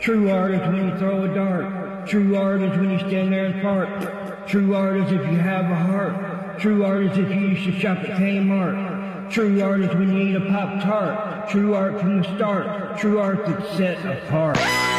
True art is when you throw a dart. True art is when you stand there and fart. True art is if you have a heart. True art is if you used to shop at Kmart. True art is when you eat a Pop-Tart. True art from the start. True art that's set apart.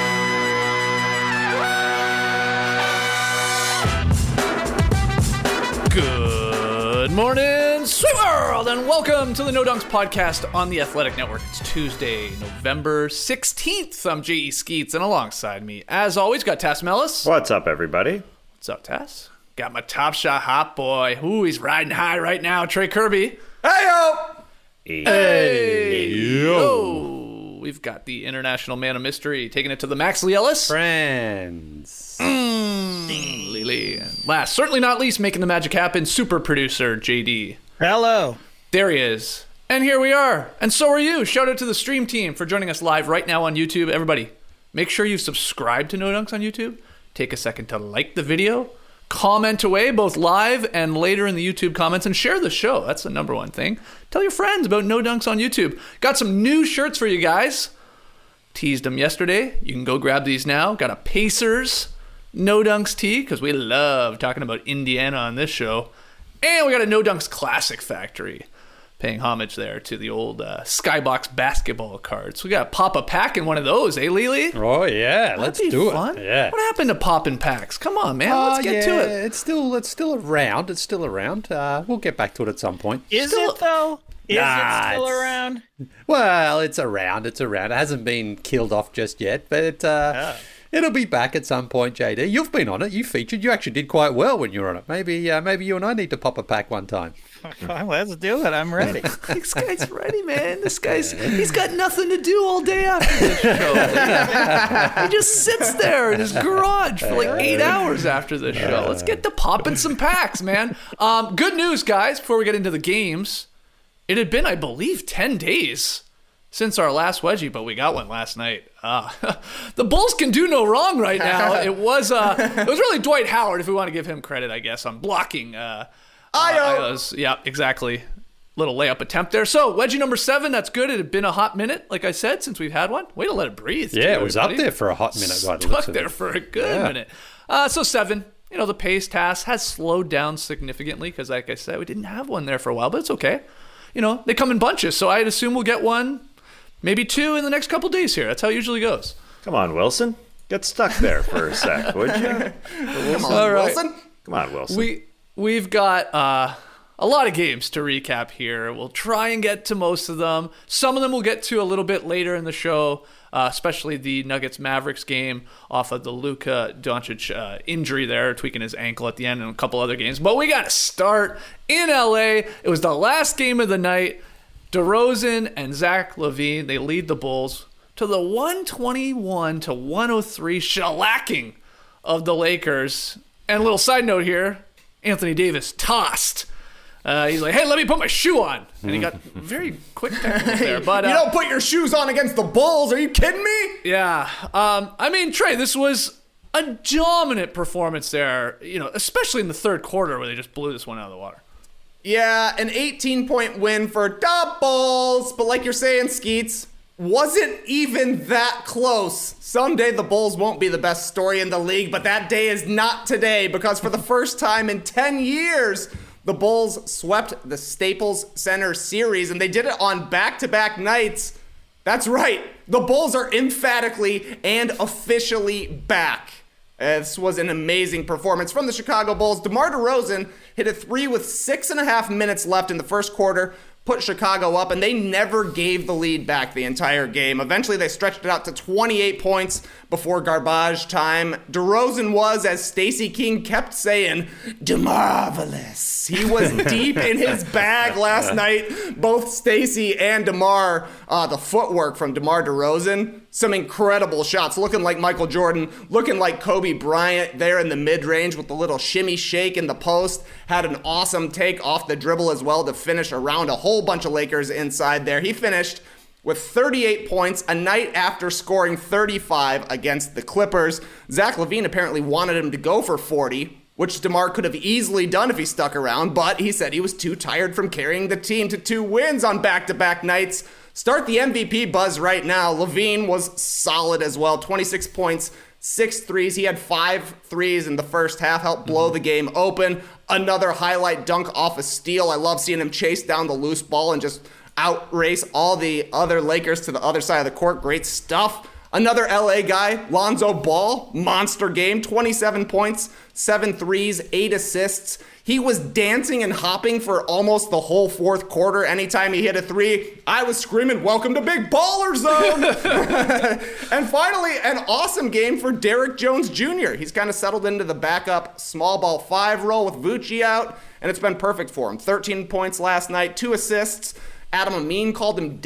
Good morning, Sweet World, and welcome to the No Dunks podcast on the Athletic Network. It's Tuesday, November 16th. I'm J.E. Skeets, and alongside me, as always, got Tass Mellis. What's up, everybody? What's up, Tass? Got my Top Shot hot boy. Ooh, he's riding high right now, Trey Kirby. Hey-yo! Hey, yo! We've got the international man of mystery taking it to the Max Lee Ellis. Friends. Lily. And last, certainly not least, making the magic happen, super producer JD. Hello. There he is. And here we are. And so are you. Shout out to the stream team for joining us live right now on YouTube. Everybody, make sure you subscribe to No Dunks on YouTube. Take a second to like the video. Comment away both live and later in the YouTube comments, and share the show. That's the number one thing. Tell your friends about No Dunks on YouTube. Got some new shirts for you guys. Teased them yesterday. You can go grab these now. Got a Pacers No Dunks tee, because we love talking about Indiana on this show. And we got a No Dunks Classic Factory, paying homage there to the old Skybox basketball cards. We got to pop a pack in one of those, eh, Lily? Oh, yeah. Let's do it. Yeah. What happened to popping packs? Come on, man. Let's get to it. It's still around. It's still around. We'll get back to it at some point. Is it, though? Is it still around? Well, it's around. It's around. It hasn't been killed off just yet, but it'll be back at some point, JD. You've been on it. You featured. You actually did quite well when you were on it. Maybe you and I need to pop a pack one time. Let's do it. I'm ready. This guy's ready, man. He's got nothing to do all day after this show. He just sits there in his garage for like 8 hours after this show. Let's get to popping some packs, man. Good news, guys, before we get into the games. It had been, I believe, 10 days since our last wedgie, but we got one last night. The Bulls can do no wrong right now. It was really Dwight Howard, if we want to give him credit, I guess, on blocking Io's. Yeah, exactly. Little layup attempt there. So, wedgie number 7, that's good. It had been a hot minute, like I said, since we've had one. Way to let it breathe. Yeah, it was up there for a hot minute. Stuck there for a good minute. So 7, the pace task has slowed down significantly because, like I said, we didn't have one there for a while, but it's okay. They come in bunches, so I'd assume we'll get one, maybe 2 in the next couple days here. That's how it usually goes. Come on, Wilson. Get stuck there for a sec, would you? Come on, Wilson. Come on, Wilson. We've got a lot of games to recap here. We'll try and get to most of them. Some of them we'll get to a little bit later in the show, especially the Nuggets-Mavericks game off of the Luka Doncic injury there, tweaking his ankle at the end, and a couple other games. But we got to start in L.A. It was the last game of the night. DeRozan and Zach LaVine, they lead the Bulls to the 121-103 shellacking of the Lakers. And a little side note here, Anthony Davis tossed. He's like, hey, let me put my shoe on. And he got very quick technical there. But you don't put your shoes on against the Bulls. Are you kidding me? Yeah. Trey, this was a dominant performance there, especially in the third quarter where they just blew this one out of the water. Yeah, an 18-point win for the Bulls. But like you're saying, Skeets, wasn't even that close. Someday the Bulls won't be the best story in the league, but that day is not today, because for the first time in 10 years, the Bulls swept the Staples Center series, and they did it on back-to-back nights. That's right. The Bulls are emphatically and officially back. This was an amazing performance from the Chicago Bulls. DeMar DeRozan hit a 3 with 6.5 minutes left in the first quarter, put Chicago up, and they never gave the lead back the entire game. Eventually, they stretched it out to 28 points before garbage time. DeRozan was, as Stacey King kept saying, DeMarvelous. He was deep in his bag last night. Both Stacey and DeMar, the footwork from DeMar DeRozan, some incredible shots, looking like Michael Jordan, looking like Kobe Bryant there in the mid-range with the little shimmy shake in the post. Had an awesome take off the dribble as well to finish around a whole bunch of Lakers inside there. He finished with 38 points a night after scoring 35 against the Clippers. Zach LaVine apparently wanted him to go for 40, which DeMar could have easily done if he stuck around, but he said he was too tired from carrying the team to 2 wins on back-to-back nights. start the MVP buzz right now. LaVine was solid as well. 26 points, 6 threes. He had 5 threes in the first half, helped blow the game open. Another highlight dunk off a steal. I love seeing him chase down the loose ball and just outrace all the other Lakers to the other side of the court. Great stuff. Another LA guy, Lonzo Ball, monster game, 27 points, 7 threes, 8 assists. He was dancing and hopping for almost the whole fourth quarter. Anytime he hit a three, I was screaming, "Welcome to Big Baller Zone!" And finally, an awesome game for Derrick Jones Jr. He's kind of settled into the backup small ball 5 role with Vucci out, and it's been perfect for him. 13 points last night, 2 assists. Adam Amin called him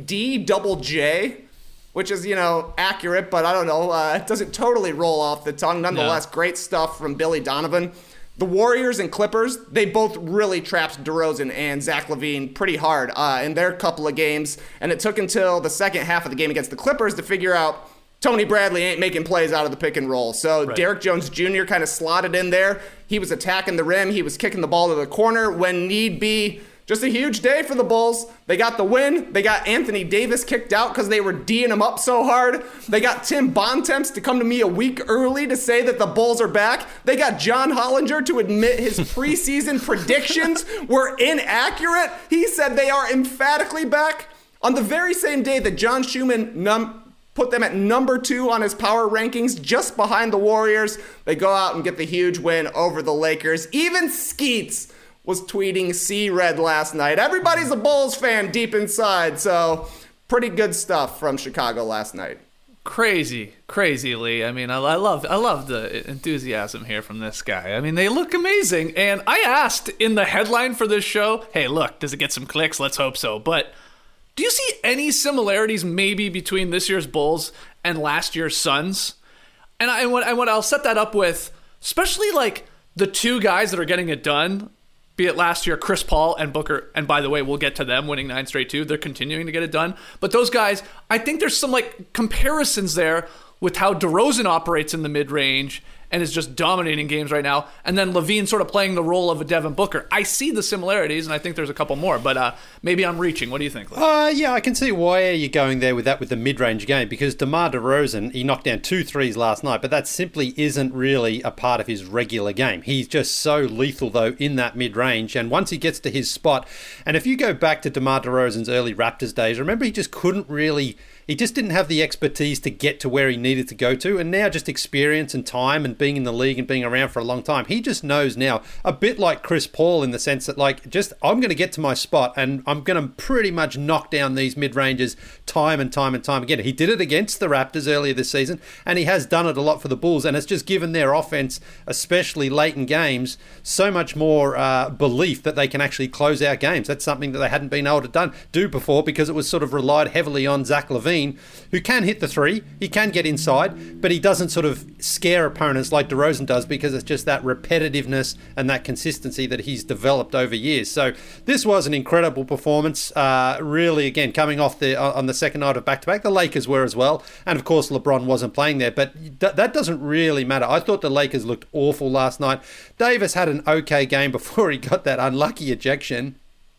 D-double-J, which is, accurate, but I don't know. It doesn't totally roll off the tongue. Nonetheless, Great stuff from Billy Donovan. The Warriors and Clippers, they both really trapped DeRozan and Zach LaVine pretty hard in their couple of games, and it took until the second half of the game against the Clippers to figure out Tony Bradley ain't making plays out of the pick and roll. So Derrick Jones Jr. kind of slotted in there. He was attacking the rim. He was kicking the ball to the corner when need be. Just a huge day for the Bulls. They got the win. They got Anthony Davis kicked out because they were D'ing him up so hard. They got Tim Bontemps to come to me a week early to say that the Bulls are back. They got John Hollinger to admit his preseason predictions were inaccurate. He said they are emphatically back. On the very same day that John Schumann put them at number 2 on his power rankings, just behind the Warriors, they go out and get the huge win over the Lakers. Even Skeets was tweeting C-Red last night. Everybody's a Bulls fan deep inside, so pretty good stuff from Chicago last night. Crazy, Lee. I mean, I love the enthusiasm here from this guy. I mean, they look amazing. And I asked in the headline for this show, hey, look, does it get some clicks? Let's hope so. But do you see any similarities maybe between this year's Bulls and last year's Suns? And what I'll set that up with, especially like the 2 guys that are getting it done, be it last year, Chris Paul and Booker, and by the way, we'll get to them winning 9 straight too. They're continuing to get it done. But those guys, I think there's some like comparisons there with how DeRozan operates in the mid-range and is just dominating games right now, and then LaVine sort of playing the role of a Devin Booker. I see the similarities, and I think there's a couple more, but maybe I'm reaching. What do you think, Lee? Yeah, I can see why you're going there with the mid-range game, because DeMar DeRozan, he knocked down 2 threes last night, but that simply isn't really a part of his regular game. He's just so lethal, though, in that mid-range, and once he gets to his spot, and if you go back to DeMar DeRozan's early Raptors days, remember he just couldn't really... He just didn't have the expertise to get to where he needed to go to, and now just experience and time and being in the league and being around for a long time, he just knows now, a bit like Chris Paul in the sense that, like, just I'm going to get to my spot and I'm going to pretty much knock down these mid-ranges time and time and time again. He did it against the Raptors earlier this season, and he has done it a lot for the Bulls, and it's just given their offense, especially late in games, so much more belief that they can actually close out games. That's something that they hadn't been able to do before, because it was sort of relied heavily on Zach LaVine, who can hit the 3, he can get inside, but he doesn't sort of scare opponents like DeRozan does, because it's just that repetitiveness and that consistency that he's developed over years. So this was an incredible performance, really, again, coming off on the second night of back-to-back. The Lakers were as well, and of course LeBron wasn't playing there, but that doesn't really matter. I thought the Lakers looked awful last night. Davis had an okay game before he got that unlucky ejection.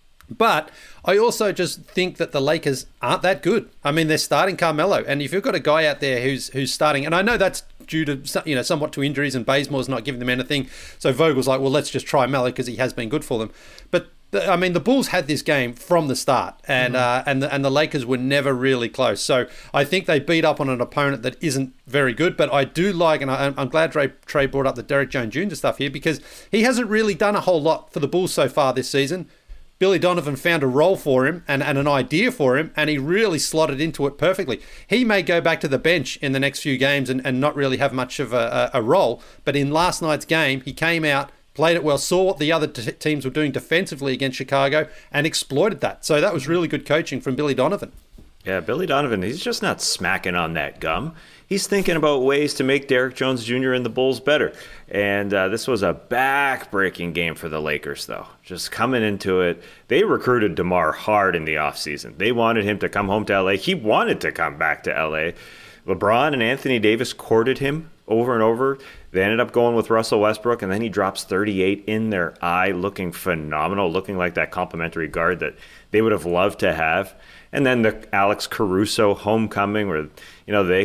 But I also just think that the Lakers aren't that good. I mean, they're starting Carmelo, and if you've got a guy out there who's starting, and I know that's due to somewhat to injuries, and Bazemore's not giving them anything, so Vogel's like, well, let's just try Melo because he has been good for them. But I mean, the Bulls had this game from the start, and the Lakers were never really close. So I think they beat up on an opponent that isn't very good. But I do like, and I'm glad Trey brought up the Derrick Jones Jr. stuff here, because he hasn't really done a whole lot for the Bulls so far this season. Billy Donovan found a role for him and an idea for him, and he really slotted into it perfectly. He may go back to the bench in the next few games and not really have much of a role, but in last night's game, he came out, played it well, saw what the other teams were doing defensively against Chicago, and exploited that. So that was really good coaching from Billy Donovan. Yeah, Billy Donovan, he's just not smacking on that gum. He's thinking about ways to make Derrick Jones Jr. and the Bulls better. And this was a back-breaking game for the Lakers, though. Just coming into it, they recruited DeMar hard in the offseason. They wanted him to come home to L.A. He wanted to come back to L.A. LeBron and Anthony Davis courted him over and over. They ended up going with Russell Westbrook, and then he drops 38 in their eye, looking phenomenal, looking like that complimentary guard that they would have loved to have. And then the Alex Caruso homecoming, where they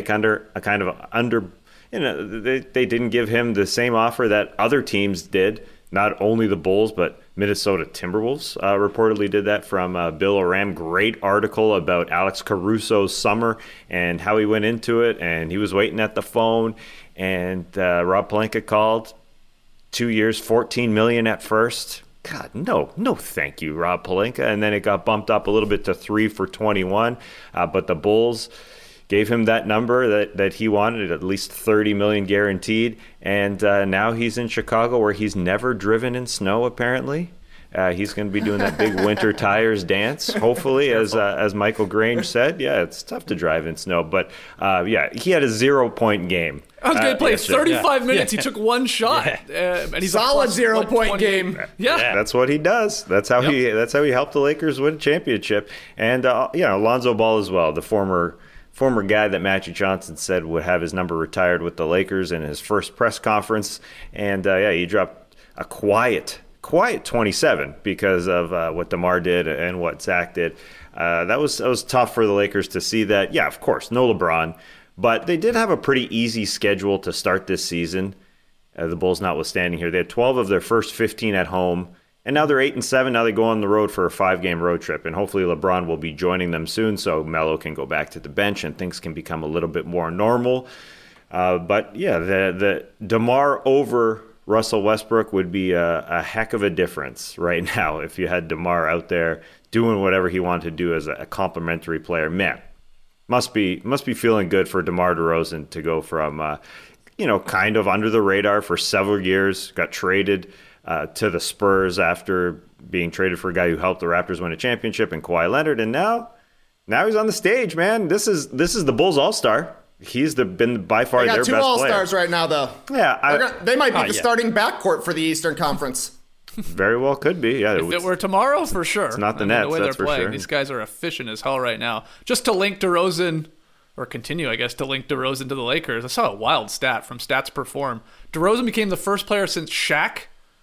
they didn't give him the same offer that other teams did. Not only the Bulls, but Minnesota Timberwolves reportedly did that from Bill Oram. Great article about Alex Caruso's summer and how he went into it. And he was waiting at the phone. And Rob Pelinka called. 2 years, $14 million at first. God, no, thank you, Rob Pelinka. And then it got bumped up a little bit to 3 for 21. But the Bulls gave him that number that he wanted, at least $30 million guaranteed. And now he's in Chicago, where he's never driven in snow, apparently. He's going to be doing that big winter tires dance, hopefully, as Michael Grange said. Yeah, it's tough to drive in snow. But, he had a 0-point game. I was going to play 35 minutes. He took one shot. And he's solid 0-point game. Yeah. That's what he does. That's how he helped the Lakers win a championship. And, Lonzo Ball as well, the former guy that Magic Johnson said would have his number retired with the Lakers in his first press conference. And, he dropped a quiet 27 because of what DeMar did and what Zach did. That was tough for the Lakers to see that. Yeah, of course, no LeBron. But they did have a pretty easy schedule to start this season, the Bulls notwithstanding here. They had 12 of their first 15 at home, and now they're 8-7. Now they go on the road for a 5-game road trip, and hopefully LeBron will be joining them soon so Melo can go back to the bench and things can become a little bit more normal. But, the DeMar over Russell Westbrook would be a heck of a difference right now if you had DeMar out there doing whatever he wanted to do as a complimentary player. Man, must be feeling good for DeMar DeRozan to go from kind of under the radar for several years, got traded to the Spurs after being traded for a guy who helped the Raptors win a championship in Kawhi Leonard, and now he's on the stage, man. This is the Bulls All-Star. He's been by far their best player. They got 2 All-Stars right now, though. Yeah, they might be the starting backcourt for the Eastern Conference. Very well could be. Yeah, if it were tomorrow, for sure. It's not the Nets, the way that's they're for playing. sure. These guys are efficient as hell right now. Just to link DeRozan, or continue, I guess, to link DeRozan to the Lakers. I saw a wild stat from Stats Perform. DeRozan became the first player since Shaq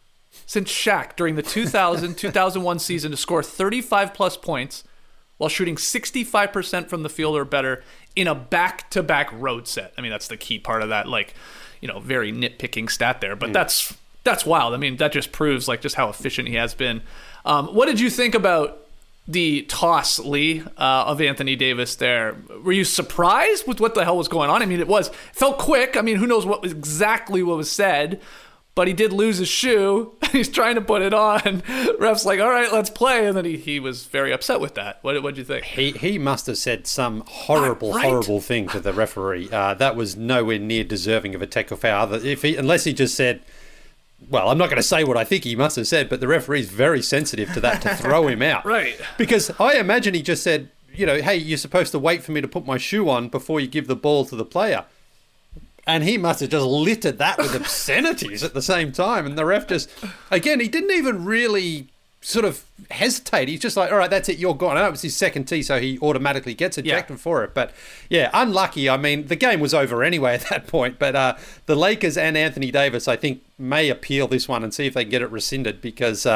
during the 2000-2001 season to score 35-plus points while shooting 65% from the field or better in a back-to-back road set. I mean, that's the key part of that, very nitpicking stat there. But that's wild. I mean, that just proves just how efficient he has been. What did you think about the toss, Lee, of Anthony Davis there? Were you surprised with what the hell was going on? I mean, it felt quick. I mean, who knows what was said, but he did lose his shoe. He's trying to put it on. Ref's like, all right, let's play. And then he was very upset with that. What did you think? He must have said some horrible thing to the referee. That was nowhere near deserving of a tackle foul. Unless he just said, well, I'm not going to say what I think he must have said, but the referee's very sensitive to that to throw him out. Right. Because I imagine he just said, hey, you're supposed to wait for me to put my shoe on before you give the ball to the player. And he must have just littered that with obscenities at the same time. And the ref just, again, he didn't even really sort of hesitate. He's just like, all right, that's it, you're gone. I know it was his second tee, so he automatically gets ejected for it. But yeah, unlucky. I mean, the game was over anyway at that point. But the Lakers and Anthony Davis, I think, may appeal this one and see if they can get it rescinded, because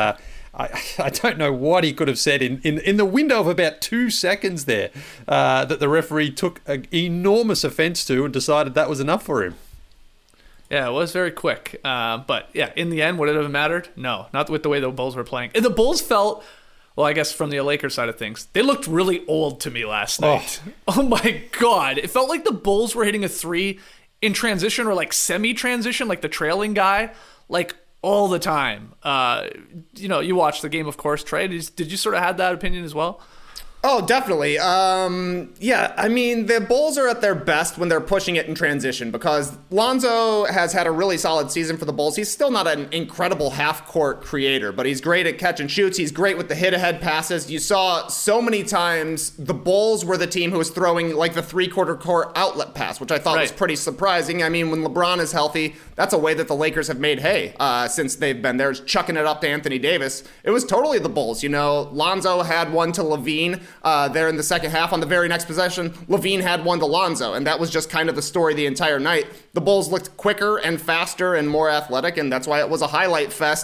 I don't know what he could have said in the window of about 2 seconds there that the referee took an enormous offence to and decided that was enough for him. Yeah, it was very quick. But yeah, in the end, would it have mattered? No, not with the way the Bulls were playing. And the Bulls felt, well, I guess from the Lakers side of things, they looked really old to me last night. Oh my God. It felt like the Bulls were hitting a three in transition or semi-transition, like the trailing guy, all the time. You watched the game, of course, Trey. Did you sort of have that opinion as well? Oh, definitely. Yeah, I mean, the Bulls are at their best when they're pushing it in transition, because Lonzo has had a really solid season for the Bulls. He's still not an incredible half-court creator, but he's great at catch and shoots. He's great with the hit-ahead passes. You saw so many times the Bulls were the team who was throwing the three-quarter court outlet pass, which I thought was pretty surprising. I mean, when LeBron is healthy, that's a way that the Lakers have made hay since they've been there, chucking it up to Anthony Davis. It was totally the Bulls. Lonzo had one to LaVine there in the second half. On the very next possession, LaVine had one to Lonzo, and that was just kind of the story the entire night. The Bulls looked quicker and faster and more athletic, and that's why it was a highlight fest.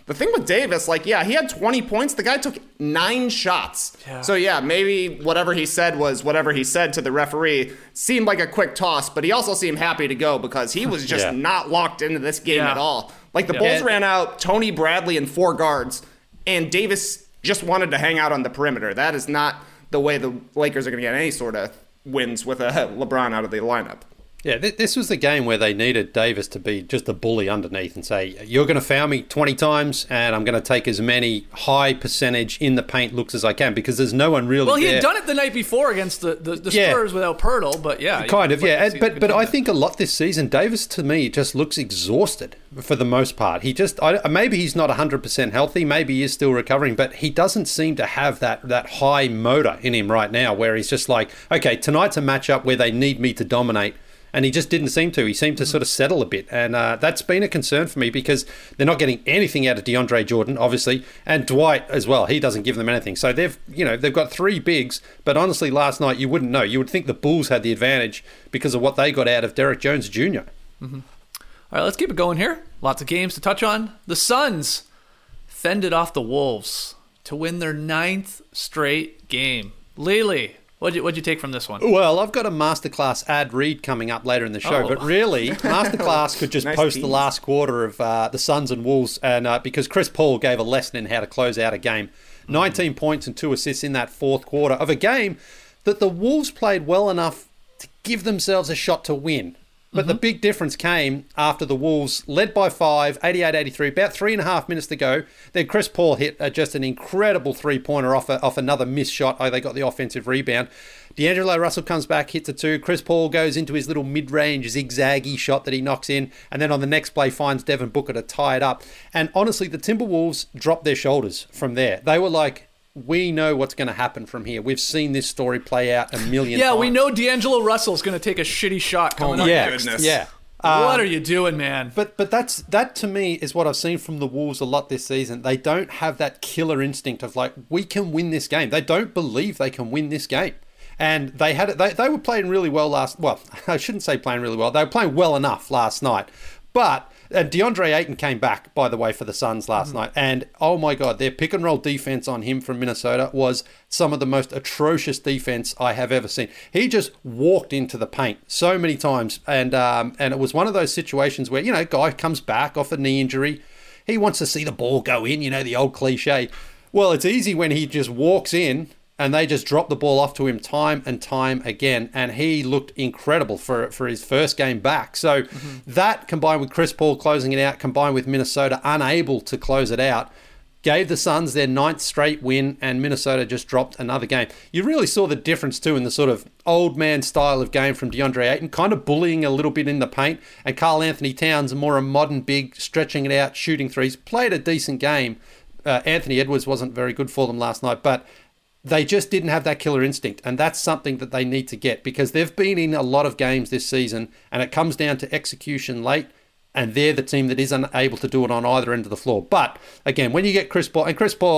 The thing with Davis, like, yeah, he had 20 points. The guy took 9 shots. Yeah. So, yeah, maybe whatever he said was whatever he said to the referee. Seemed like a quick toss, but he also seemed happy to go because he was just not locked into this game at all. Like, the Bulls ran out Tony Bradley and 4 guards, and Davis just wanted to hang out on the perimeter. That is not the way the Lakers are going to get any sort of wins with a LeBron out of the lineup. Yeah, this was the game where they needed Davis to be just a bully underneath and say, you're going to foul me 20 times and I'm going to take as many high percentage in the paint looks as I can because there's no one really Well, he there. had done it the night before against the Spurs without Pirtle, but yeah. Kind of, yeah. But I think a lot this season, Davis to me just looks exhausted for the most part. He just, maybe he's not 100% healthy, maybe he is still recovering, but he doesn't seem to have that high motor in him right now where he's just like, okay, tonight's a matchup where they need me to dominate. And he just didn't seem to. He seemed to sort of settle a bit. And that's been a concern for me because they're not getting anything out of DeAndre Jordan, obviously, and Dwight as well. He doesn't give them anything. So they've got 3 bigs, but honestly, last night you wouldn't know. You would think the Bulls had the advantage because of what they got out of Derek Jones Jr. Mm-hmm. All right, let's keep it going here. Lots of games to touch on. The Suns fended off the Wolves to win their 9th straight game. Lily, What'd you take from this one? Well, I've got a masterclass ad read coming up later in the show, but really, masterclass could just post the last quarter of the Suns and Wolves, and because Chris Paul gave a lesson in how to close out a game. 19 points and 2 assists in that fourth quarter of a game that the Wolves played well enough to give themselves a shot to win. But the big difference came after the Wolves led by 5, 88-83, about 3.5 minutes to go. Then Chris Paul hit just an incredible three-pointer off another missed shot. Oh, they got the offensive rebound. D'Angelo Russell comes back, hits a 2. Chris Paul goes into his little mid-range zigzaggy shot that he knocks in. And then on the next play finds Devin Booker to tie it up. And honestly, the Timberwolves dropped their shoulders from there. They were like, we know what's going to happen from here. We've seen this story play out a million times. Yeah, we know D'Angelo Russell's going to take a shitty shot coming up next. Goodness. Yeah. What are you doing, man? But that to me is what I've seen from the Wolves a lot this season. They don't have that killer instinct of like, we can win this game. They don't believe they can win this game. And they had it. They were playing really well well, I shouldn't say playing really well. They were playing well enough last night. But DeAndre Ayton came back, by the way, for the Suns last night. And, oh, my God, their pick-and-roll defense on him from Minnesota was some of the most atrocious defense I have ever seen. He just walked into the paint so many times. And it was one of those situations where, guy comes back off a knee injury. He wants to see the ball go in, the old cliche. Well, it's easy when he just walks in and they just drop the ball off to him time and time again. And he looked incredible for his first game back. So that combined with Chris Paul closing it out, combined with Minnesota unable to close it out, gave the Suns their 9th straight win, and Minnesota just dropped another game. You really saw the difference too in the sort of old man style of game from DeAndre Ayton, kind of bullying a little bit in the paint, and Karl Anthony Towns, more a modern big, stretching it out, shooting threes, played a decent game. Anthony Edwards wasn't very good for them last night, but they just didn't have that killer instinct, and that's something that they need to get because they've been in a lot of games this season, and it comes down to execution late, and they're the team that is unable to do it on either end of the floor. But again, when you get Chris Paul,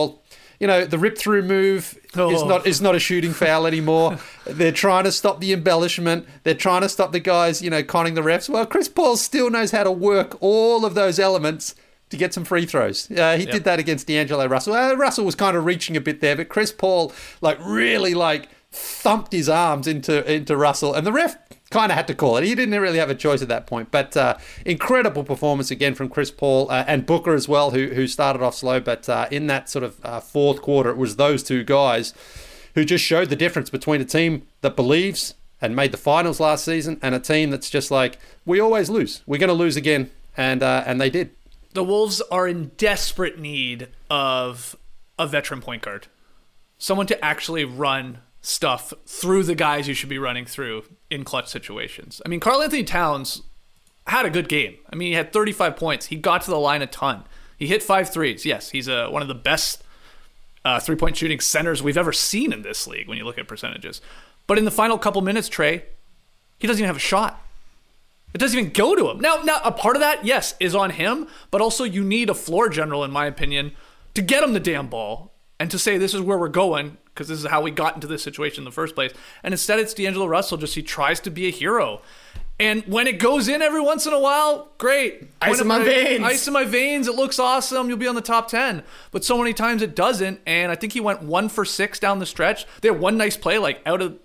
the rip-through move is not a shooting foul anymore. They're trying to stop the embellishment. They're trying to stop the guys, conning the refs. Well, Chris Paul still knows how to work all of those elements to get some free throws. He did that against D'Angelo Russell. Russell was kind of reaching a bit there, but Chris Paul really thumped his arms into Russell, and the ref kind of had to call it. He didn't really have a choice at that point. But incredible performance again from Chris Paul and Booker as well, who started off slow. But in that sort of fourth quarter, it was those two guys who just showed the difference between a team that believes and made the finals last season and a team that's just like, we always lose. We're going to lose again. And they did. The Wolves are in desperate need of a veteran point guard. Someone to actually run stuff through the guys you should be running through in clutch situations. I mean, Karl Anthony Towns had a good game. I mean, he had 35 points. He got to the line a ton. He hit 5 threes. Yes, he's one of the best three-point shooting centers we've ever seen in this league when you look at percentages. But in the final couple minutes, Trey, he doesn't even have a shot. It doesn't even go to him. Now, a part of that, yes, is on him, but also you need a floor general, in my opinion, to get him the damn ball and to say this is where we're going because this is how we got into this situation in the first place. And instead, it's D'Angelo Russell. He tries to be a hero. And when it goes in every once in a while, great. Ice in my veins. Ice in my veins. It looks awesome. You'll be on the top 10. But so many times it doesn't. And I think he went 1 for 6 down the stretch. They had one nice play, like out of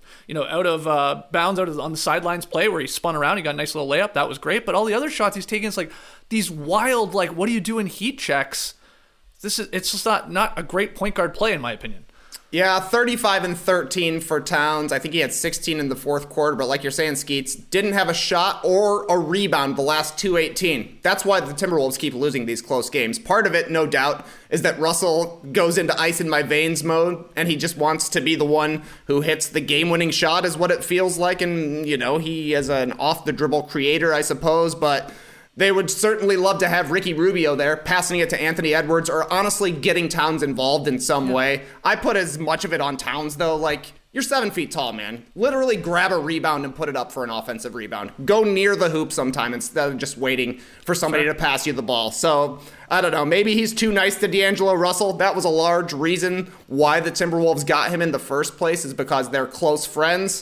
bounds, on the sidelines play where he spun around. He got a nice little layup. That was great. But all the other shots he's taking is like these wild, like, what do you do in heat checks? It's just not a great point guard play in my opinion. Yeah, 35 and 13 for Towns. I think he had 16 in the fourth quarter, but like you're saying, Skeets, didn't have a shot or a rebound the last 2-18. That's why the Timberwolves keep losing these close games. Part of it, no doubt, is that Russell goes into ice in my veins mode, and he just wants to be the one who hits the game-winning shot, is what it feels like. And, he is an off-the-dribble creator, I suppose, but they would certainly love to have Ricky Rubio there, passing it to Anthony Edwards, or honestly getting Towns involved in some way. I put as much of it on Towns, though. Like, you're 7 feet tall, man. Literally grab a rebound and put it up for an offensive rebound. Go near the hoop sometime instead of just waiting for somebody to pass you the ball. So, I don't know. Maybe he's too nice to D'Angelo Russell. That was a large reason why the Timberwolves got him in the first place, is because they're close friends.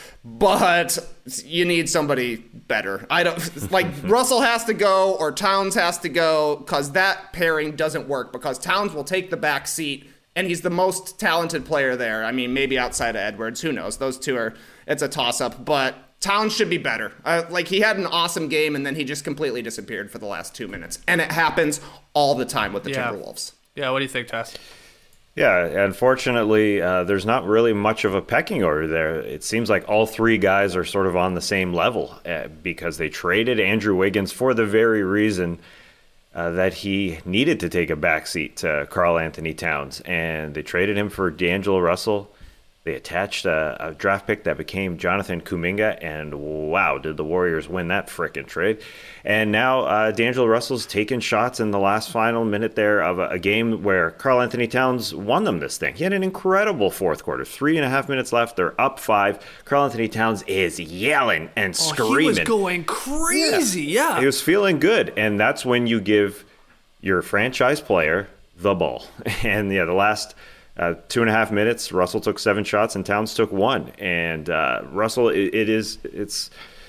But you need somebody better. Russell has to go or Towns has to go, because that pairing doesn't work, because Towns will take the back seat and he's the most talented player there. I mean, maybe outside of Edwards, who knows? Those two it's a toss up, but Towns should be better. He had an awesome game and then he just completely disappeared for the last 2 minutes. And it happens all the time with the Timberwolves. Yeah, what do you think, Tess? Yeah, unfortunately, there's not really much of a pecking order there. It seems like all three guys are sort of on the same level because they traded Andrew Wiggins for the very reason that he needed to take a backseat to Karl Anthony Towns. And they traded him for D'Angelo Russell. They attached a draft pick that became Jonathan Kuminga, and wow, did the Warriors win that frickin' trade. And now D'Angelo Russell's taking shots in the last final minute there of a game where Karl Anthony Towns won them this thing. He had an incredible fourth quarter. 3.5 minutes left. They're up 5. Karl Anthony Towns is yelling and screaming. He was going crazy, yeah. He was feeling good, and that's when you give your franchise player the ball. And the last 2.5 minutes, Russell took 7 shots and Towns took 1. And Russell, it's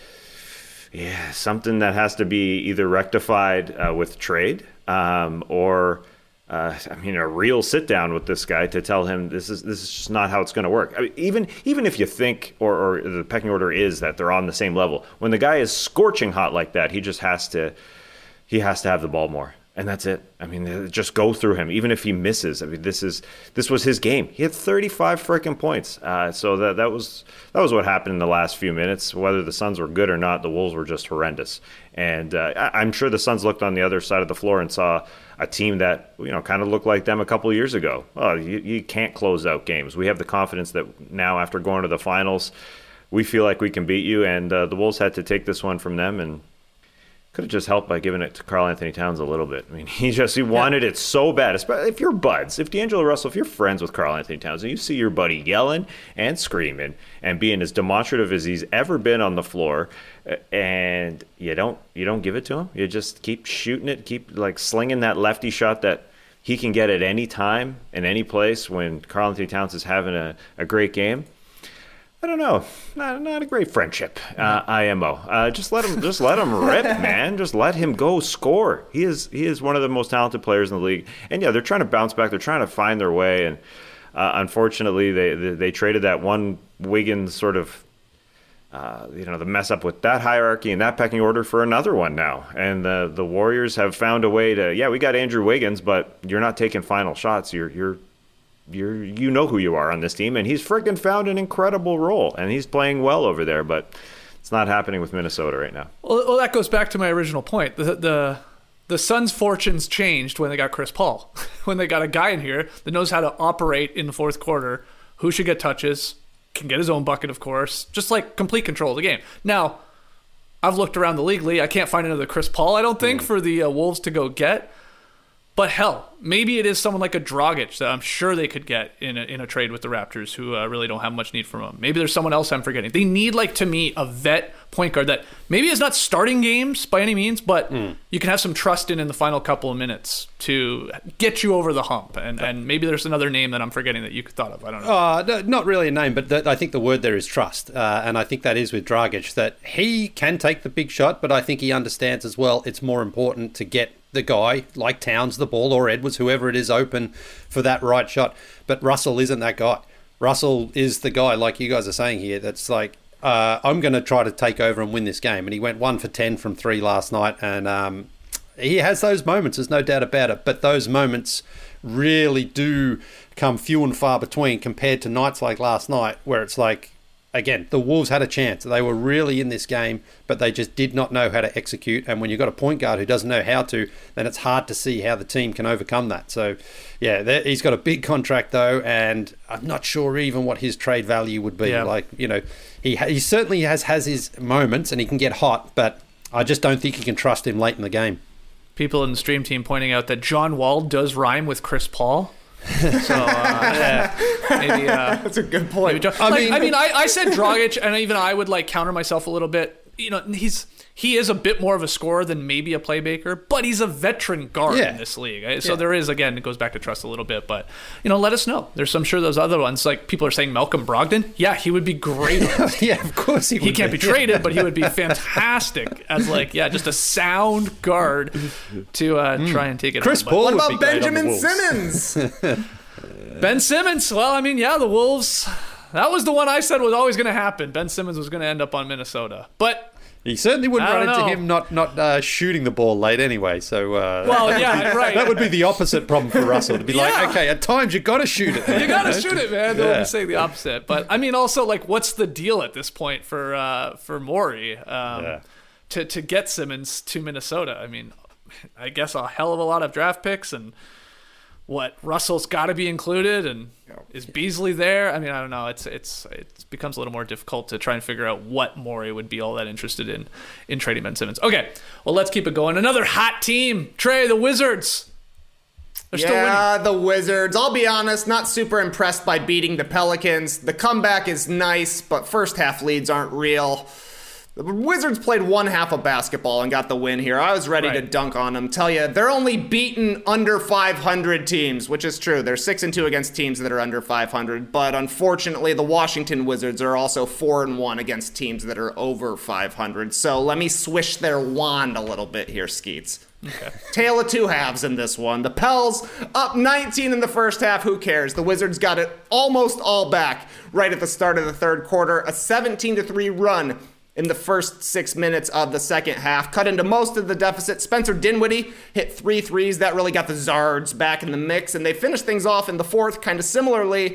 something that has to be either rectified with trade or a real sit down with this guy to tell him this is just not how it's going to work. I mean, even if you think or the pecking order is that they're on the same level, when the guy is scorching hot like that, he has to have the ball more. And that's it. I mean, just go through him, even if he misses. I mean, this was his game. He had 35 freaking points. So that was what happened in the last few minutes. Whether the Suns were good or not, the Wolves were just horrendous. And I'm sure the Suns looked on the other side of the floor and saw a team that kind of looked like them a couple of years ago. Oh, you can't close out games. We have the confidence that now, after going to the finals, we feel like we can beat you. And the Wolves had to take this one from them, and could have just helped by giving it to Karl Anthony Towns a little bit. I mean, he wanted it so bad. Especially if you're buds, if D'Angelo Russell, if you're friends with Karl Anthony Towns, and you see your buddy yelling and screaming and being as demonstrative as he's ever been on the floor, and you don't give it to him, you just keep shooting it, keep slinging that lefty shot that he can get at any time in any place when Karl Anthony Towns is having a great game. I don't know. Not a great friendship, IMO. Just let him rip, man. Just let him go score. He is one of the most talented players in the league. And yeah, they're trying to bounce back. They're trying to find their way. And unfortunately, they traded that one Wiggins sort of, the mess up with that hierarchy and that pecking order for another one now. And the Warriors have found a way to, we got Andrew Wiggins, but you're not taking final shots. You know who you are on this team, and he's freaking found an incredible role, and he's playing well over there, but it's not happening with Minnesota right now. Well, that goes back to my original point. The Suns' fortunes changed when they got Chris Paul. When they got a guy in here that knows how to operate in the fourth quarter, who should get touches, can get his own bucket, of course, just complete control of the game. Now, I've looked around the league. I can't find another Chris Paul, I don't think, for the Wolves to go get. But hell, maybe it is someone like a Dragic that I'm sure they could get in a trade with the Raptors, who really don't have much need for him. Maybe there's someone else I'm forgetting. They need, like, to me, a vet point guard that maybe is not starting games by any means, but you can have some trust in the final couple of minutes to get you over the hump. And maybe there's another name that I'm forgetting that you thought of. I don't know. No, not really a name, but I think the word there is trust. And I think that is with Dragic, that he can take the big shot, but I think he understands as well it's more important to get the guy like Towns the ball, or Edwards, whoever it is, open for that right shot. But Russell isn't that guy. Russell is the guy, like you guys are saying here, that's like, I'm going to try to take over and win this game. And he went 1 for 10 from 3 last night. And he has those moments, there's no doubt about it. But those moments really do come few and far between compared to nights like last night, where it's like, again, the Wolves had a chance. They were really in this game, but they just did not know how to execute. And when you've got a point guard who doesn't know how to, then it's hard to see how the team can overcome that. So, yeah, he's got a big contract, though, and I'm not sure even what his trade value would be. Yeah. Like, you know, he certainly has his moments and he can get hot, but I just don't think you can trust him late in the game. People in the stream team pointing out that John Wall does rhyme with Chris Paul. So yeah, maybe That's a good point. I said Dragic, and even I would like counter myself a little bit. You know, he is a bit more of a scorer than maybe a playmaker, but he's a veteran guard in this league. So there is, again, it goes back to trust a little bit. But you know, let us know. I'm sure those other ones, like people are saying Malcolm Brogdon. Yeah, he would be great. Yeah, of course he would. He can't be traded, but he would be fantastic as just a sound guard to try and take it. Chris home. Paul. What would about be great on the Benjamin Wolves. Simmons? Ben Simmons. Well, I mean, yeah, the Wolves. That was the one I said was always going to happen. Ben Simmons was going to end up on Minnesota, but he certainly wouldn't I run don't into know. him not shooting the ball late anyway. So well, yeah, right. that would be the opposite problem for Russell, to be like, okay, at times you got to shoot it. You got to shoot it, man. They'll be saying the opposite. But I mean, also, like, what's the deal at this point for Morey to get Simmons to Minnesota? I mean, I guess a hell of a lot of draft picks, and what, Russell's got to be included, and is Beasley there? I mean, I don't know. It becomes a little more difficult to try and figure out what Morey would be all that interested in trading Ben Simmons. Okay, well, let's keep it going. Another hot team, Trey, the Wizards. They're still winning. The Wizards. I'll be honest, not super impressed by beating the Pelicans. The comeback is nice, but first half leads aren't real. The Wizards played one half of basketball and got the win here. I was ready to dunk on them. Tell you, they're only beaten under 500 teams, which is true. They're 6-2 against teams that are under 500. But unfortunately, the Washington Wizards are also 4-1 against teams that are over 500. So let me swish their wand a little bit here, Skeets. Okay. Tale of two halves in this one. The Pels up 19 in the first half. Who cares? The Wizards got it almost all back right at the start of the third quarter. A 17-3 run in the first 6 minutes of the second half. Cut into most of the deficit. Spencer Dinwiddie hit 3 threes. That really got the Zards back in the mix. And they finished things off in the fourth kind of similarly.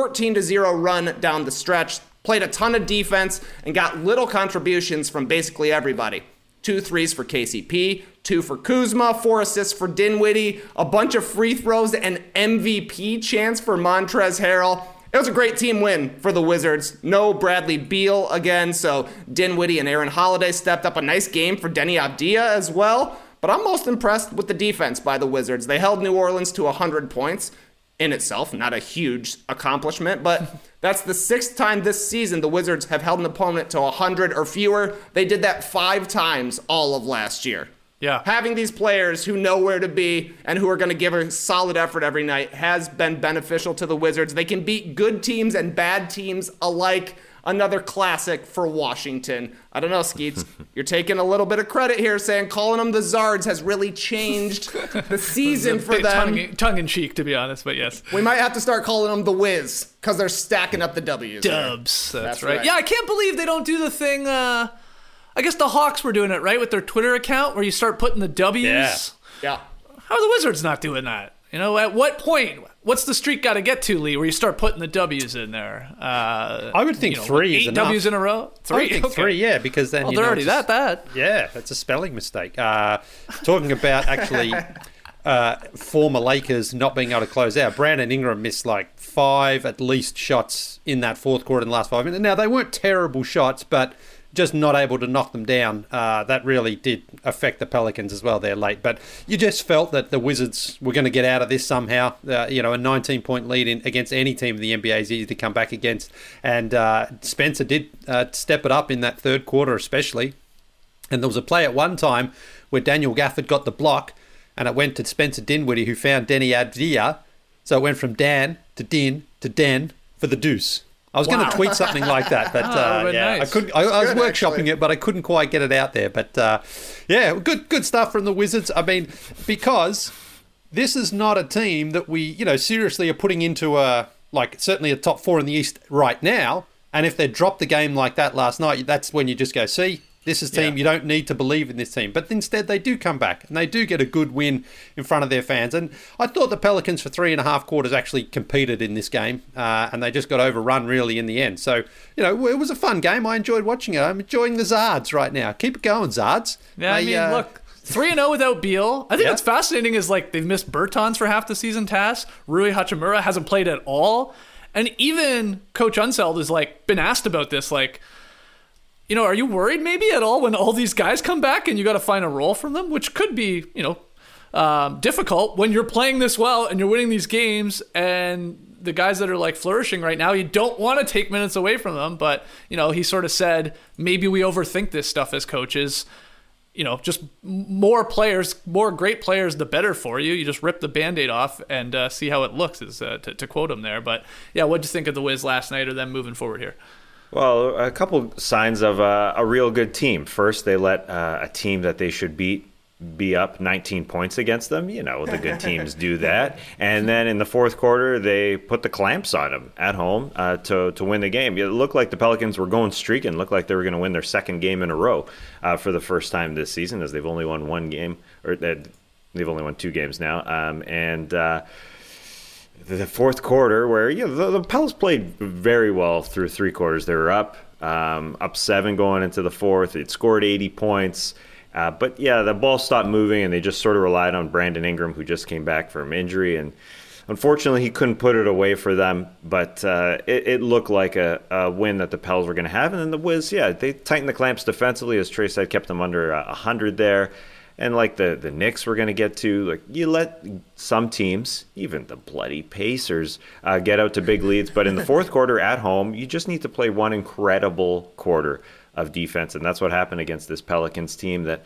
14-0 run down the stretch. Played a ton of defense and got little contributions from basically everybody. 2 threes for KCP, 2 for Kuzma, 4 assists for Dinwiddie, a bunch of free throws, and MVP chance for Montrezl Harrell. It was a great team win for the Wizards. No Bradley Beal again, so Dinwiddie and Aaron Holiday stepped up. A nice game for Denny Avdia as well. But I'm most impressed with the defense by the Wizards. They held New Orleans to 100 points. In itself, not a huge accomplishment, but that's the 6th time this season the Wizards have held an opponent to 100 or fewer. They did that 5 times all of last year. Yeah. Having these players who know where to be and who are going to give a solid effort every night has been beneficial to the Wizards. They can beat good teams and bad teams alike. Another classic for Washington. I don't know, Skeets. You're taking a little bit of credit here, saying calling them the Zards has really changed the season for them. Tongue in cheek, to be honest, but yes. We might have to start calling them the Wiz because they're stacking up the W's. Dubs. That's right. Yeah, I can't believe they don't do the thing. I guess the Hawks were doing it, right, with their Twitter account where you start putting the W's. Yeah. How are the Wizards not doing that? You know, at what point? What's the streak got to get to, Lee, where you start putting the W's in there? I would think 3 is 8 enough. W's in a row? 3? I would think 3, yeah, because then they're already that bad. Yeah, it's a spelling mistake. Talking about actually former Lakers not being able to close out, Brandon Ingram missed like 5 at least shots in that fourth quarter in the last 5 minutes. Now, they weren't terrible shots, but just not able to knock them down. That really did affect the Pelicans as well there late. But you just felt that the Wizards were going to get out of this somehow. A 19-point lead against any team in the NBA is easy to come back against. And Spencer did step it up in that third quarter especially. And there was a play at one time where Daniel Gafford got the block, and it went to Spencer Dinwiddie, who found Denny Avdia. So it went from Dan to Din to Den for the deuce. I was going to tweet something like that, but nice. I couldn't. I was Good, workshopping actually. it, but I couldn't quite get it out there. But good stuff from the Wizards. I mean, because this is not a team that we, seriously are putting into certainly a top 4 in the East right now. And if they dropped the game like that last night, that's when you just go, see, this is team. You don't need to believe in this team. But instead, they do come back and they do get a good win in front of their fans. And I thought the Pelicans for 3.5 quarters actually competed in this game, and they just got overrun really in the end. So, it was a fun game. I enjoyed watching it. I'm enjoying the Zards right now. Keep it going, Zards. Yeah, look, 3-0 without Beal. I think what's fascinating is they've missed Bertans for half the season. Rui Hachimura hasn't played at all, and even Coach Unseld has been asked about this. Are you worried maybe at all when all these guys come back and you got to find a role from them, which could be difficult when you're playing this well and you're winning these games and the guys that are flourishing right now, you don't want to take minutes away from them. But, he sort of said, maybe we overthink this stuff as coaches. Just more players, more great players, the better for you. You just rip the Band-Aid off and see how it looks, is to quote him there. But, yeah, what'd you think of the Wiz last night or them moving forward here? Well, a couple signs of a real good team. First, they let a team that they should beat be up 19 points against them. The good teams do that. And then in the fourth quarter, they put the clamps on them at home to win the game. It looked like the Pelicans were going streaking. Looked like they were going to win their second game in a row for the first time this season, as they've only won one game, or they've only won 2 games now. The fourth quarter, where the Pels played very well through 3 quarters. They were up 7 going into the fourth. It scored 80 points. But the ball stopped moving, and they just sort of relied on Brandon Ingram, who just came back from injury. And unfortunately, he couldn't put it away for them. But it looked like a win that the Pels were going to have. And then the Wiz, they tightened the clamps defensively, as Trey said, kept them under 100 there. And the Knicks we're going to get to, you let some teams, even the bloody Pacers, get out to big leads. But in the fourth quarter at home, you just need to play one incredible quarter of defense. And that's what happened against this Pelicans team that,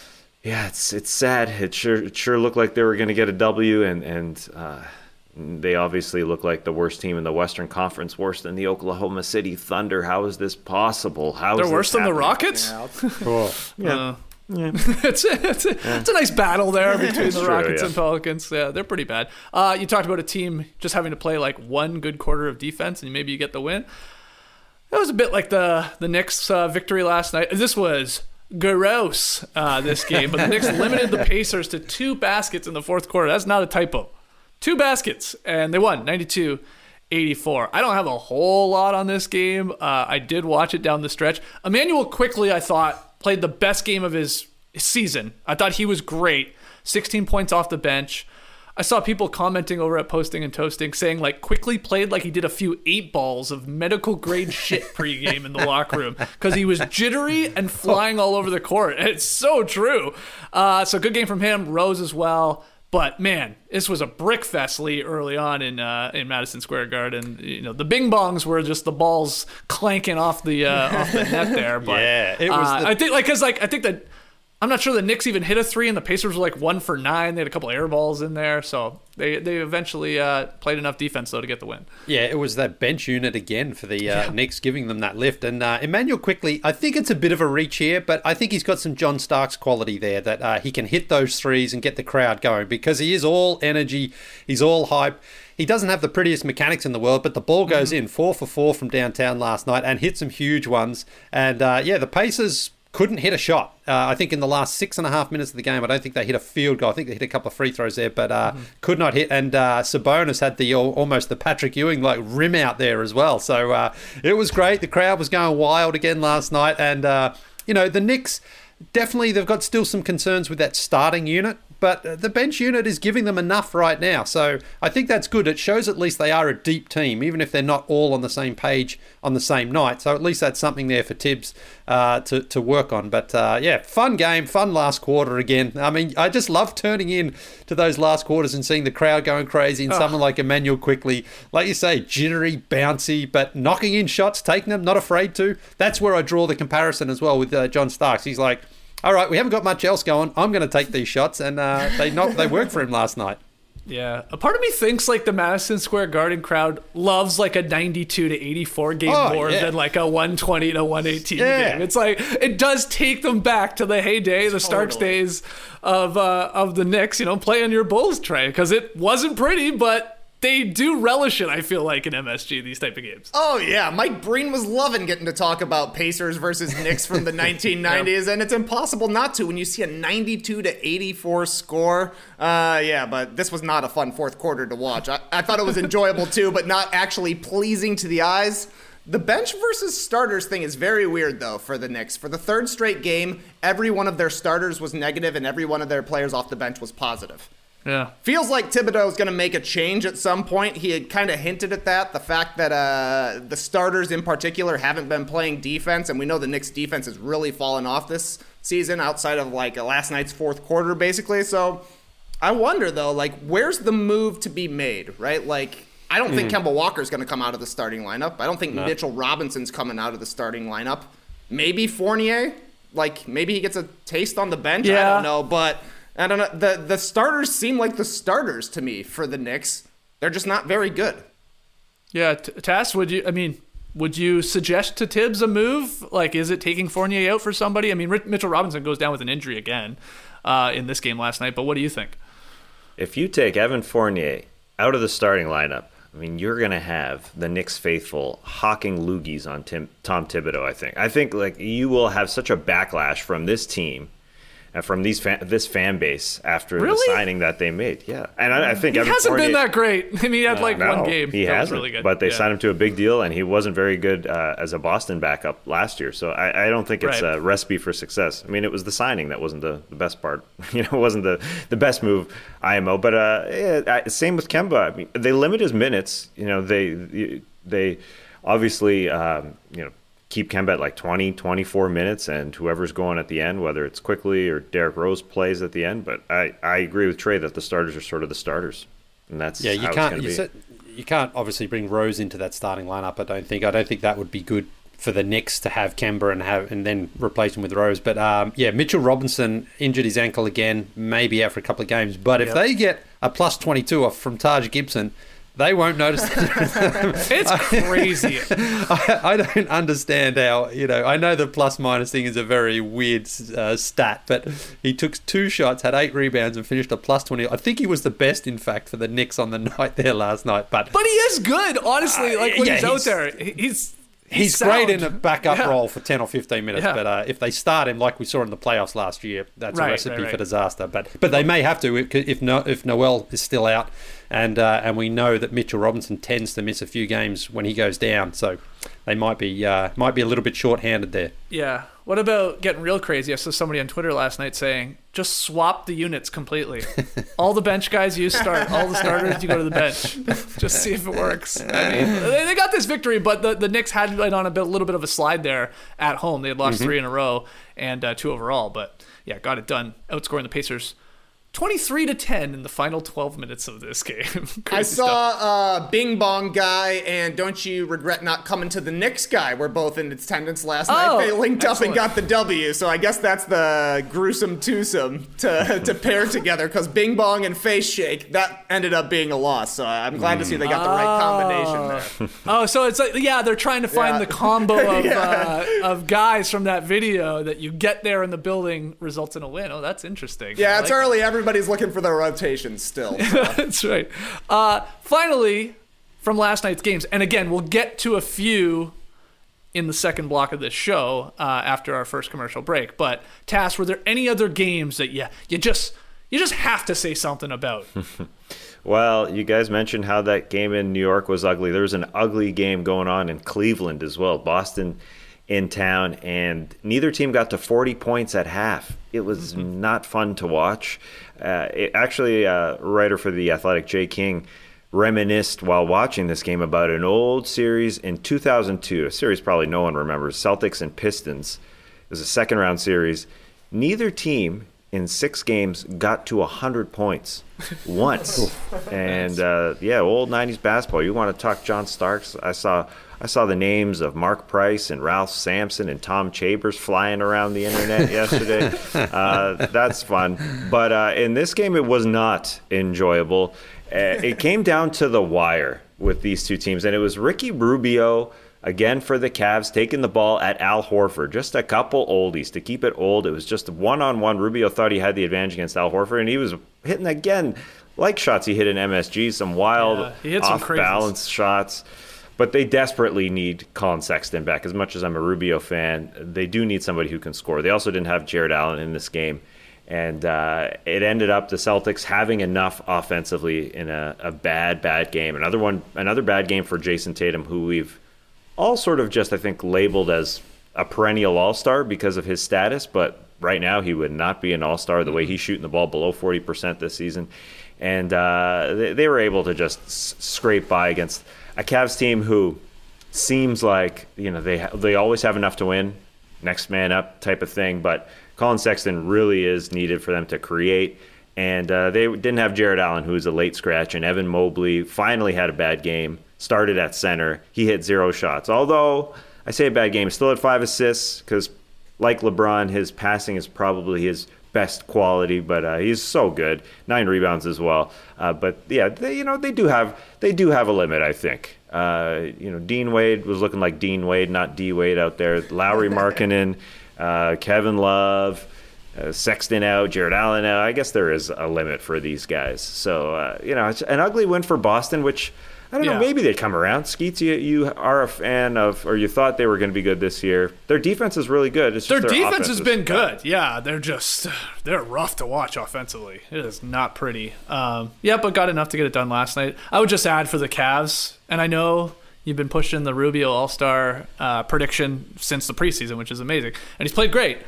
it's sad. It sure looked like they were going to get a W. And they obviously look like the worst team in the Western Conference, worse than the Oklahoma City Thunder. How is this possible? They're worse than the Rockets? Cool. Yeah. It's a nice battle there between the Rockets true, and Pelicans. Yeah, they're pretty bad. You talked about a team just having to play one good quarter of defense and maybe you get the win. That was a bit like the Knicks victory last night. This was gross, this game, but the Knicks limited the Pacers to 2 baskets in the fourth quarter. That's not a typo. 2 baskets, and they won 92-84. I don't have a whole lot on this game. I did watch it down the stretch. Emmanuel Quickley, I thought, played the best game of his season. I thought he was great. 16 points off the bench. I saw people commenting over at Posting and Toasting saying Quickley played like he did a few 8 balls of medical grade shit pregame in the locker room because he was jittery and flying all over the court. And it's so true. So good game from him. Rose as well. But man, this was a brick fest early on in Madison Square Garden. The bing bongs were just the balls clanking off the net there. But it was. I think I think that I'm not sure the Knicks even hit a 3, and the Pacers were 1 for 9. They had a couple air balls in there, so they eventually played enough defense though to get the win. Yeah, it was that bench unit again for the Knicks giving them that lift. And Emmanuel Quickley, I think it's a bit of a reach here, but I think he's got some John Starks quality there that he can hit those threes and get the crowd going because he is all energy, he's all hype. He doesn't have the prettiest mechanics in the world, but the ball goes in 4 for 4 from downtown last night and hit some huge ones. And the Pacers couldn't hit a shot. I think in the last 6.5 minutes of the game, I don't think they hit a field goal. I think they hit a couple of free throws there, but could not hit. And Sabonis had almost the Patrick Ewing rim out there as well. So it was great. The crowd was going wild again last night. And the Knicks, definitely they've got still some concerns with that starting unit. but the bench unit is giving them enough right now. So I think that's good. It shows at least they are a deep team, even if they're not all on the same page on the same night. So at least that's something there for Tibbs to work on. But yeah, fun game, fun last quarter again. I mean, I just love turning in to those last quarters and seeing the crowd going crazy and someone like Emmanuel Quickly, like you say, jittery, bouncy, but knocking in shots, taking them, not afraid to. That's where I draw the comparison as well with John Starks. He's like, all right, we haven't got much else going. I'm going to take these shots, and they worked for him last night. Yeah, a part of me thinks like the Madison Square Garden crowd loves like a 92-84 game more than like a 120-118 game. It's like it does take them back to the heyday, the Starks days of the Knicks. Playing your Bulls, Trey, because it wasn't pretty, but they do relish it, I feel like, in MSG, these type of games. Oh, yeah. Mike Breen was loving getting to talk about Pacers versus Knicks from the 1990s, and it's impossible not to when you see a 92-84 score. But this was not a fun fourth quarter to watch. I thought it was enjoyable, too, but not actually pleasing to the eyes. The bench versus starters thing is very weird, though, for the Knicks. For the third straight game, every one of their starters was negative, and every one of their players off the bench was positive. Yeah. Feels like Thibodeau is going to make a change at some point. He had kind of hinted at that. The fact that the starters in particular haven't been playing defense, and we know the Knicks defense has really fallen off this season outside of like last night's fourth quarter, basically. So I wonder, though, like, where's the move to be made, right? Like, I don't think Kemba Walker's going to come out of the starting lineup. I don't think Mitchell Robinson's coming out of the starting lineup. Maybe Fournier. Like, maybe he gets a taste on the bench. Yeah. I don't know, but I don't know. The starters seem like the starters to me for the Knicks. They're just not very good. Yeah, Tass, would you suggest to Tibbs a move? Like, is it taking Fournier out for somebody? I mean, Mitchell Robinson goes down with an injury again in this game last night, but what do you think? If you take Evan Fournier out of the starting lineup, I mean, you're going to have the Knicks faithful hawking loogies on Tom Thibodeau, I think. I think like you will have such a backlash from this team and from this fan base after the signing that they made. Yeah. And I think he Evan hasn't Fournier, been that great. I mean, he had one game. He hasn't, was really good. but they signed him to a big deal, and he wasn't very good as a Boston backup last year. So I don't think it's a recipe for success. I mean, it was the signing that wasn't the best part. It wasn't the best move, IMO. But same with Kemba. I mean, they limit his minutes. They obviously, keep Kemba at like 20, 24 minutes, and whoever's going at the end, whether it's Quickly or Derrick Rose plays at the end. But I agree with Trey that the starters are sort of the starters, and that's how it's going to be. You can't obviously bring Rose into that starting lineup. I don't think that would be good for the Knicks to have Kemba and then replace him with Rose. But Mitchell Robinson injured his ankle again, maybe out for a couple of games. But if they get a plus 22 off from Taj Gibson, they won't notice. It's crazy. I don't understand how, I know the plus-minus thing is a very weird stat, but he took 2 shots, had 8 rebounds, and finished a plus 20. I think he was the best, in fact, for the Knicks on the night there last night. But he is good, honestly. When he's out there, he's great in a backup role for 10 or 15 minutes, but if they start him like we saw in the playoffs last year, that's a recipe for disaster. But they may have to if Noel is still out, and we know that Mitchell Robinson tends to miss a few games when he goes down, so they might be a little bit short-handed there. Yeah. What about getting real crazy? I saw somebody on Twitter last night saying, just swap the units completely. All the bench guys you start, all the starters you go to the bench. Just see if it works. I mean, they got this victory, but the Knicks had been on a little bit of a slide there at home. They had lost 3 in a row and 2 overall, but yeah, got it done, outscoring the Pacers 23-10 in the final 12 minutes of this game. I saw Bing Bong guy and Don't You Regret Not Coming to the Knicks guy were both in attendance last night. They linked up and got the W, so I guess that's the gruesome twosome to pair together, because Bing Bong and Face Shake, that ended up being a loss, so I'm glad to see they got the right combination there. So it's like, they're trying to find the combo of guys from that video that you get there in the building results in a win. Oh, that's interesting. Yeah, it's early. Everybody's looking for their rotations still. So. That's right. Finally, from last night's games, and again, we'll get to a few in the second block of this show after our first commercial break. But Tass, were there any other games that you just have to say something about? Well, you guys mentioned how that game in New York was ugly. There was an ugly game going on in Cleveland as well. Boston in town, and neither team got to 40 points at half. It was not fun to watch. A writer for The Athletic, Jay King, reminisced while watching this game about an old series in 2002, a series probably no one remembers, Celtics and Pistons. It was a second-round series. Neither team in 6 games got to 100 points once. And, old 90s basketball. You want to talk John Starks? I saw the names of Mark Price and Ralph Sampson and Tom Chambers flying around the internet yesterday. That's fun. But in this game, it was not enjoyable. It came down to the wire with these two teams, and it was Ricky Rubio, again for the Cavs, taking the ball at Al Horford. Just a couple oldies to keep it old. It was just one-on-one. Rubio thought he had the advantage against Al Horford, and he was hitting, again, like shots he hit in MSG, some wild off-balance shots. But they desperately need Colin Sexton back. As much as I'm a Rubio fan, they do need somebody who can score. They also didn't have Jared Allen in this game. And it ended up the Celtics having enough offensively in a bad game. Another bad game for Jason Tatum, who we've all sort of just, I think, labeled as a perennial all-star because of his status. But right now he would not be an all-star the way he's shooting the ball below 40% this season. And they were able to just scrape by against a Cavs team who seems like, they always have enough to win, next man up type of thing. But Colin Sexton really is needed for them to create. And they didn't have Jared Allen, who was a late scratch, and Evan Mobley finally had a bad game, started at center. He hit 0 shots. Although, I say a bad game, still had 5 assists because, like LeBron, his passing is probably his best quality, but he's so good. 9 rebounds as well. But yeah, they do have a limit, I think. Dean Wade was looking like Dean Wade, not D Wade out there. Lauri Markkanen, Kevin Love, Sexton out, Jared Allen out. I guess there is a limit for these guys. So, it's an ugly win for Boston, which, I don't know, maybe they'd come around. Skeets, you are a fan of, or you thought they were going to be good this year. Their defense is really good. It's just their defense has been good. Yeah, they're rough to watch offensively. It is not pretty. But got enough to get it done last night. I would just add for the Cavs, and I know you've been pushing the Rubio All-Star prediction since the preseason, which is amazing, and he's played great.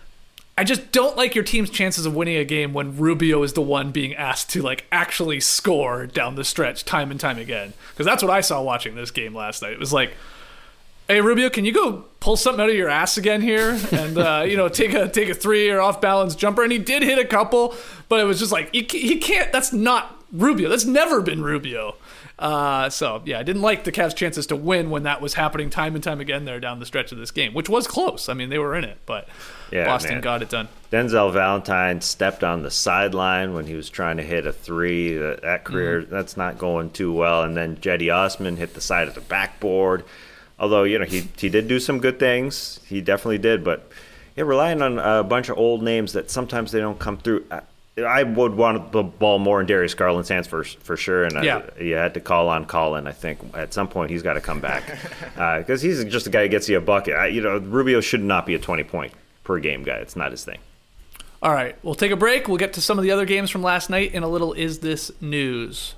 I just don't like your team's chances of winning a game when Rubio is the one being asked to actually score down the stretch time and time again. Because that's what I saw watching this game last night. It was like, hey Rubio, can you go pull something out of your ass again here and take a 3 or off balance jumper? And he did hit a couple, but it was just like he can't. That's not Rubio. That's never been Rubio. I didn't like the Cavs' chances to win when that was happening time and time again there down the stretch of this game, which was close. I mean, they were in it, but Boston got it done. Denzel Valentine stepped on the sideline when he was trying to hit a 3. That career, that's not going too well. And then Jetty Osman hit the side of the backboard. Although, he did do some good things. He definitely did. But relying on a bunch of old names that sometimes they don't come through. I would want the ball more in Darius Garland's hands for sure, and you had to call on Colin. I think at some point he's got to come back because he's just a guy who gets you a bucket. Rubio should not be a 20-point per game guy. It's not his thing. All right, we'll take a break. We'll get to some of the other games from last night in a little Is This News?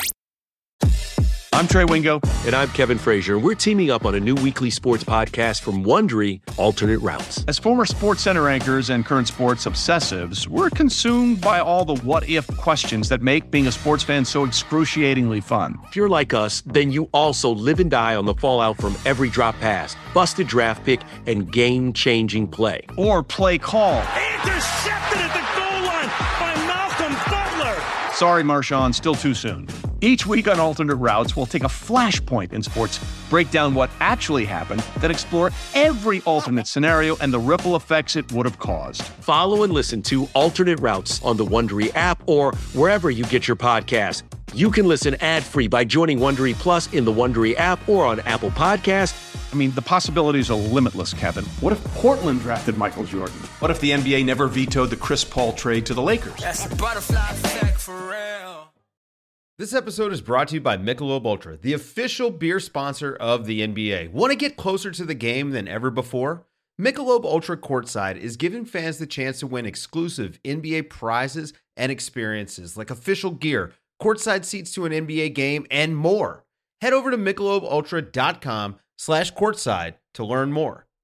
I'm Trey Wingo. And I'm Kevin Frazier. We're teaming up on a new weekly sports podcast from Wondery, Alternate Routes. As former SportsCenter anchors and current sports obsessives, we're consumed by all the what-if questions that make being a sports fan so excruciatingly fun. If you're like us, then you also live and die on the fallout from every drop pass, busted draft pick, and game-changing play. Or play call. Intercepted at the goal line by Malcolm Butler. Sorry, Marshawn, still too soon. Each week on Alternate Routes, we'll take a flashpoint in sports, break down what actually happened, then explore every alternate scenario and the ripple effects it would have caused. Follow and listen to Alternate Routes on the Wondery app or wherever you get your podcasts. You can listen ad-free by joining Wondery Plus in the Wondery app or on Apple Podcasts. I mean, the possibilities are limitless, Kevin. What if Portland drafted Michael Jordan? What if the NBA never vetoed the Chris Paul trade to the Lakers? That's a butterfly effect for real. This episode is brought to you by Michelob Ultra, the official beer sponsor of the NBA. Want to get closer to the game than ever before? Michelob Ultra Courtside is giving fans the chance to win exclusive NBA prizes and experiences like official gear, courtside seats to an NBA game, and more. Head over to MichelobUltra.com/courtside to learn more.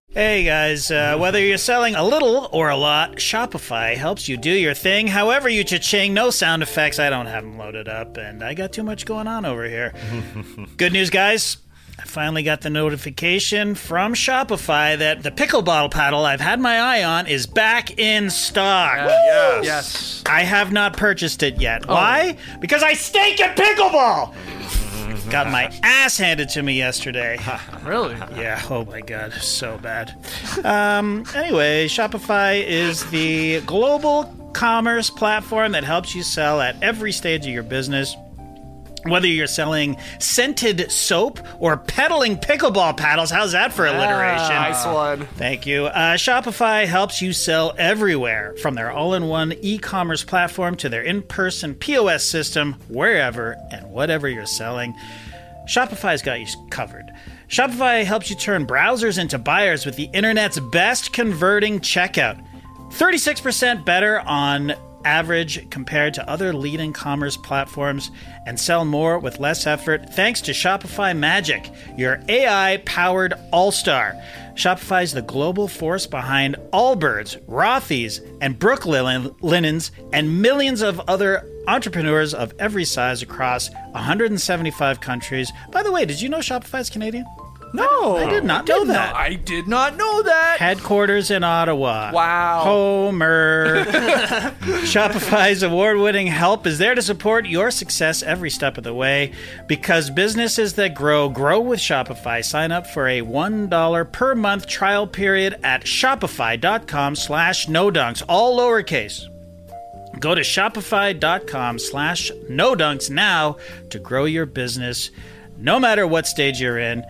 Hey guys, whether you're selling a little or a lot, Shopify helps you do your thing however you cha-ching. No sound effects, I don't have them loaded up, and I got too much going on over here. Good news, guys. I finally got the notification from Shopify that the pickle bottle paddle I've had my eye on is back in stock. Yes. I have not purchased it yet. Why? Because I stink at pickleball! Got my ass handed to me yesterday. Really? Yeah, oh my god, so bad. Anyway, Shopify is the global commerce platform that helps you sell at every stage of your business. Whether you're selling scented soap or peddling pickleball paddles, how's that for alliteration? Nice one. Thank you. Shopify helps you sell everywhere, from their all-in-one e-commerce platform to their in-person POS system, wherever and whatever you're selling. Shopify's got you covered. Shopify helps you turn browsers into buyers with the internet's best converting checkout. 36% better on average compared to other leading commerce platforms, and sell more with less effort thanks to Shopify Magic, your AI-powered all-star. Shopify is the global force behind Allbirds, Rothy's, and Brooklinens, and millions of other entrepreneurs of every size across 175 countries. By the way, did you know Shopify's Canadian? No, I did not know that. I did not know that. Headquarters in Ottawa. Wow. Homer. Shopify's award-winning help is there to support your success every step of the way. Because businesses that grow with Shopify. Sign up for a $1 per month trial period at shopify.com/nodunks, all lowercase. Go to shopify.com/nodunks now to grow your business. No matter what stage you're in,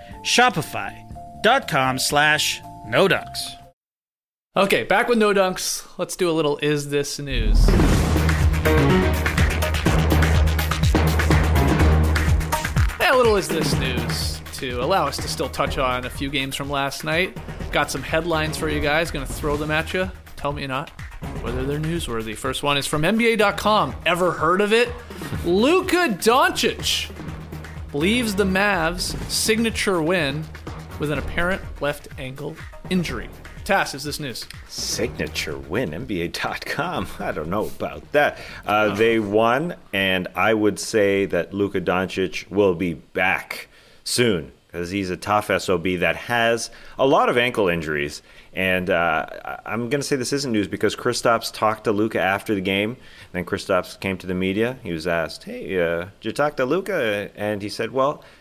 shopify.com/nodunks. Okay, back with No Dunks. Let's do a little Is This News? A little Is This News to allow us to still touch on a few games from last night. Got some headlines for you guys. Going to throw them at you. Tell me not whether they're newsworthy. First one is from NBA.com. Ever heard of it? Luka Doncic leaves the Mavs' signature win with an apparent left ankle injury. Tass, is this news? Signature win, NBA.com. I don't know about that. They won, and I would say that Luka Doncic will be back soon because he's a tough SOB that has a lot of ankle injuries. And I'm going to say this isn't news because Kristaps talked to Luka after the game. Then Kristaps came to the media. He was asked, hey, did you talk to Luka? And he said,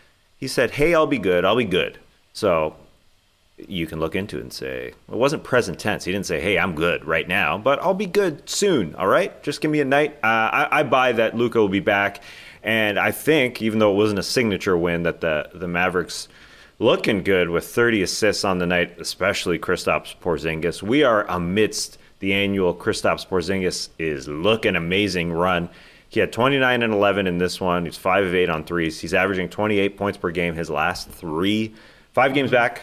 hey, I'll be good. I'll be good. So you can look into it and say, it wasn't present tense. He didn't say, hey, I'm good right now, but I'll be good soon. All right? Just give me a night. I buy that Luka will be back. And I think, even though it wasn't a signature win, that the Mavericks looking good with 30 assists on the night, especially Kristaps Porzingis. We are amidst the annual Kristaps Porzingis is looking amazing run. He had 29 and 11 in this one. He's 5 of 8 on threes. He's averaging 28 points per game his last 5 games back.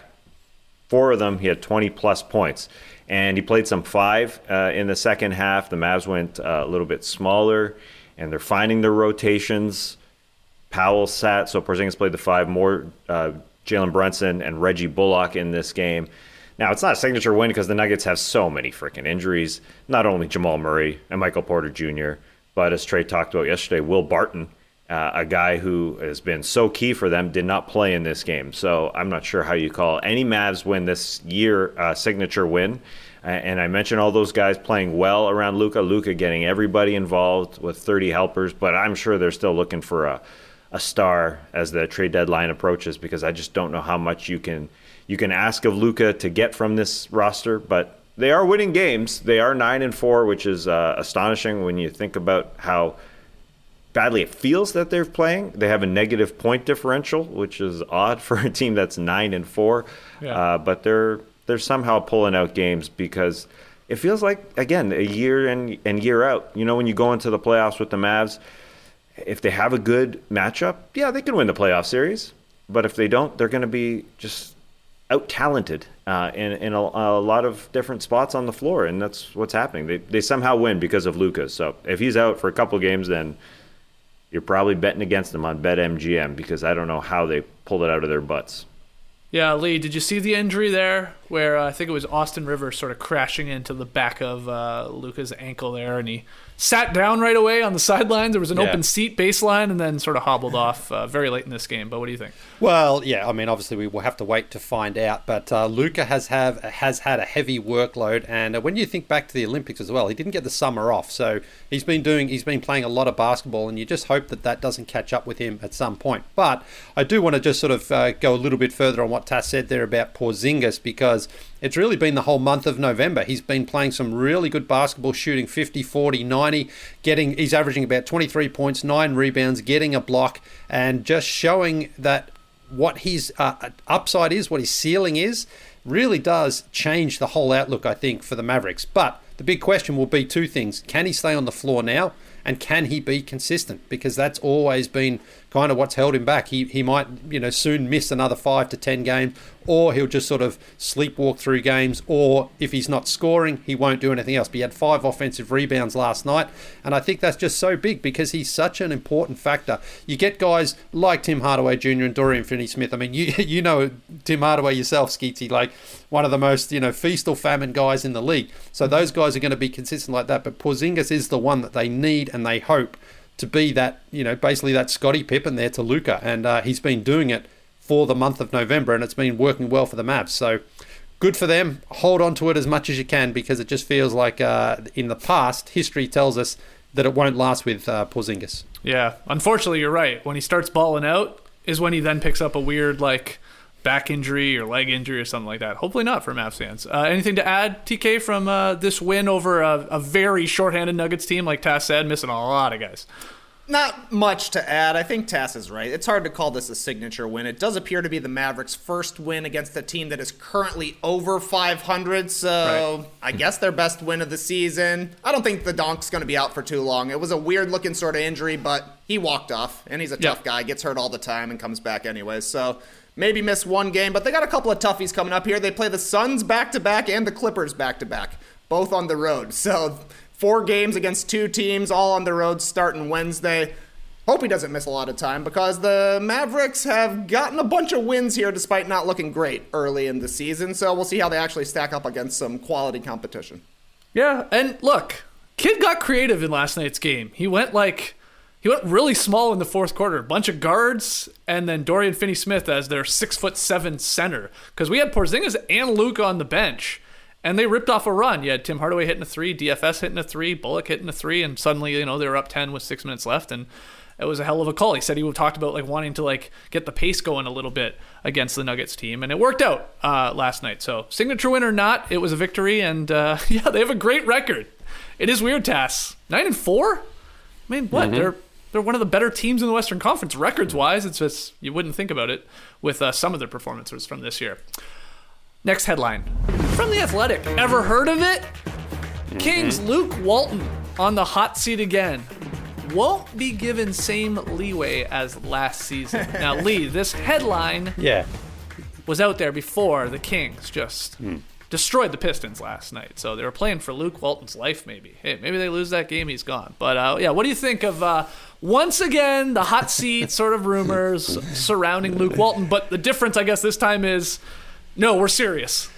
4 of them, he had 20-plus points. And he played some 5 in the second half. The Mavs went a little bit smaller, and they're finding their rotations. Powell sat, so Porzingis played the 5 more. Jalen Brunson and Reggie Bullock in this game. Now, it's not a signature win because the Nuggets have so many freaking injuries. Not only Jamal Murray and Michael Porter Jr., but as Trey talked about yesterday, Will Barton, a guy who has been so key for them, did not play in this game. So I'm not sure how you call any Mavs win this year signature win. And I mentioned all those guys playing well around Luka getting everybody involved with 30 helpers, but I'm sure they're still looking for a star as the trade deadline approaches because I just don't know how much you can ask of Luka to get from this roster, but they are winning games. They are 9-4, which is astonishing when you think about how badly it feels that they're playing. They have a negative point differential, which is odd for a team that's 9-4. Yeah. But they're somehow pulling out games because it feels like, again, a year in and year out. You know, when you go into the playoffs with the Mavs, if they have a good matchup, yeah, they can win the playoff series. But if they don't, they're going to be just out-talented in a lot of different spots on the floor, and that's what's happening. They somehow win because of Luka. So if he's out for a couple games, then you're probably betting against them on BetMGM because I don't know how they pulled it out of their butts. Yeah, Lee, did you see the injury there where I think it was Austin Rivers sort of crashing into the back of Luka's ankle there, and he sat down right away on the sidelines. There was an open seat baseline and then sort of hobbled off very late in this game. But what do you think? Well, yeah, I mean, obviously we will have to wait to find out. But Luka has had a heavy workload, and when you think back to the Olympics as well, he didn't get the summer off, so he's been playing a lot of basketball, and you just hope that doesn't catch up with him at some point. But I do want to just sort of go a little bit further on what Tass said there about Porzingis, because it's really been the whole month of November. He's been playing some really good basketball, shooting 50, 40, 90, he's averaging about 23 points, 9 rebounds, getting a block, and just showing that what his upside is, what his ceiling is, really does change the whole outlook, I think, for the Mavericks. But the big question will be two things. Can he stay on the floor now? And can he be consistent? Because that's always been kind of what's held him back. He might, soon miss another 5 to 10 games, or he'll just sort of sleepwalk through games, or if he's not scoring, he won't do anything else. But he had 5 offensive rebounds last night, and I think that's just so big because he's such an important factor. You get guys like Tim Hardaway Jr. and Dorian Finney-Smith. I mean, you know Tim Hardaway yourself, Skeetsy, like one of the most, feast or famine guys in the league. So those guys are going to be consistent like that, but Porzingis is the one that they need and they hope to be that, basically that Scottie Pippen there to Luka, and he's been doing it for the month of November, and it's been working well for the Mavs. So good for them. Hold on to it as much as you can, because it just feels like in the past, history tells us that it won't last with Porzingis. Yeah, unfortunately, you're right. When he starts balling out is when he then picks up a weird back injury or leg injury or something like that. Hopefully not for Mavs fans. Anything to add, TK, from this win over a very shorthanded Nuggets team, like Tass said, missing a lot of guys? Not much to add. I think Tass is right. It's hard to call this a signature win. It does appear to be the Mavericks' first win against a team that is currently over 500, so right. I guess their best win of the season. I don't think the Donk's going to be out for too long. It was a weird-looking sort of injury, but he walked off, and he's a tough guy, gets hurt all the time, and comes back anyway, so maybe miss one game, but they got a couple of toughies coming up here. They play the Suns back-to-back and the Clippers back-to-back, both on the road, so 4 games against 2 teams, all on the road, starting Wednesday. Hope he doesn't miss a lot of time, because the Mavericks have gotten a bunch of wins here despite not looking great early in the season, so we'll see how they actually stack up against some quality competition. Yeah, and look, Kid got creative in last night's game. He went really small in the fourth quarter. A bunch of guards, and then Dorian Finney-Smith as their 6'7" center, because we had Porzingis and Luka on the bench. And they ripped off a run. You had Tim Hardaway hitting a 3, DFS hitting a 3, Bullock hitting a 3, and suddenly, they were up 10 with 6 minutes left, and it was a hell of a call. He said he talked about wanting to get the pace going a little bit against the Nuggets team, and it worked out last night. So signature win or not, it was a victory, and they have a great record. It is weird, Tass. 9-4? I mean, what? Mm-hmm. They're one of the better teams in the Western Conference records wise. It's just you wouldn't think about it with some of their performances from this year. Next headline from The Athletic. Ever heard of it? Kings Luke Walton on the hot seat again. Won't be given same leeway as last season. Now, Lee, this headline was out there before the Kings just destroyed the Pistons last night. So they were playing for Luke Walton's life, maybe. Hey, maybe they lose that game, he's gone. But, what do you think of, once again, the hot seat sort of rumors surrounding Luke Walton? But the difference, I guess, this time is, no, we're serious.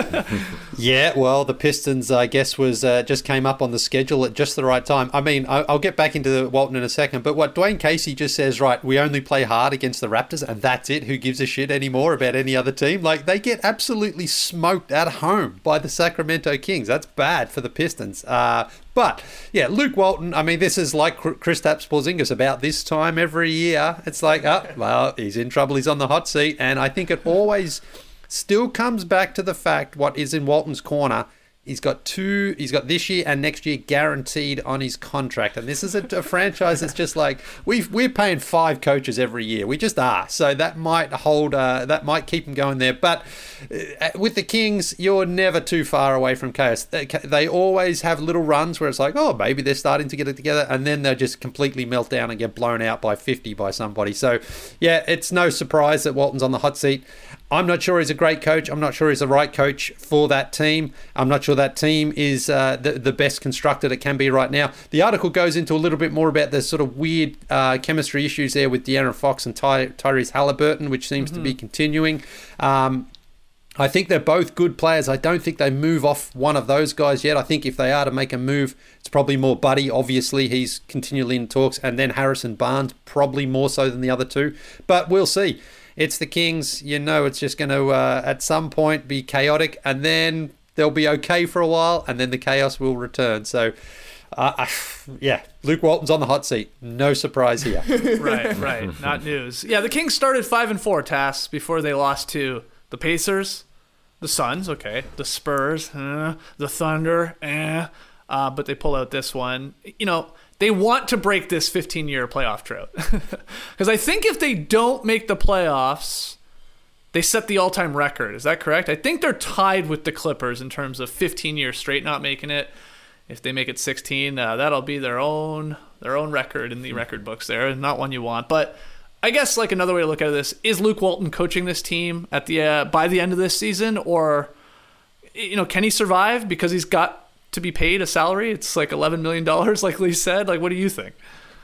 Yeah, well, the Pistons, I guess, was just came up on the schedule at just the right time. I mean, I'll get back into Walton in a second, but what Dwayne Casey just says, right, we only play hard against the Raptors, and that's it. Who gives a shit anymore about any other team? They get absolutely smoked at home by the Sacramento Kings. That's bad for the Pistons. But, yeah, Luke Walton, I mean, this is like Kristaps Porzingis about this time every year. It's like, well, he's in trouble. He's on the hot seat, and I think it always still comes back to the fact what is in Walton's corner. He's got this year and next year guaranteed on his contract. And this is a franchise that's just we're paying 5 coaches every year. We just are. So that might that might keep him going there. But with the Kings, you're never too far away from chaos. They always have little runs where it's maybe they're starting to get it together. And then they'll just completely melt down and get blown out by 50 by somebody. So, yeah, it's no surprise that Walton's on the hot seat. I'm not sure he's a great coach. I'm not sure he's the right coach for that team. I'm not sure that team is the best constructed it can be right now. The article goes into a little bit more about the sort of weird chemistry issues there with De'Aaron Fox and Tyrese Halliburton, which seems to be continuing. I think they're both good players. I don't think they move off one of those guys yet. I think if they are to make a move, it's probably more Buddy. Obviously, he's continually in talks. And then Harrison Barnes, probably more so than the other two. But we'll see. It's the Kings. You know it's just going to, at some point, be chaotic. And then they'll be okay for a while. And then the chaos will return. So, Luke Walton's on the hot seat. No surprise here. Right. Not news. Yeah, the Kings started 5-4, Tass, before they lost to the Pacers, the Suns, okay, the Spurs, the Thunder, but they pull out this one. You know, they want to break this 15-year playoff drought. Because I think if they don't make the playoffs, they set the all-time record. Is that correct? I think they're tied with the Clippers in terms of 15 years straight not making it. If they make it 16, that'll be their own record in the record books there, not one you want. But I guess like another way to look at this is Luke Walton coaching this team at the by the end of this season, or can he survive because he's got to be paid a salary? It's like $11 million, like Lee said. Like, what do you think?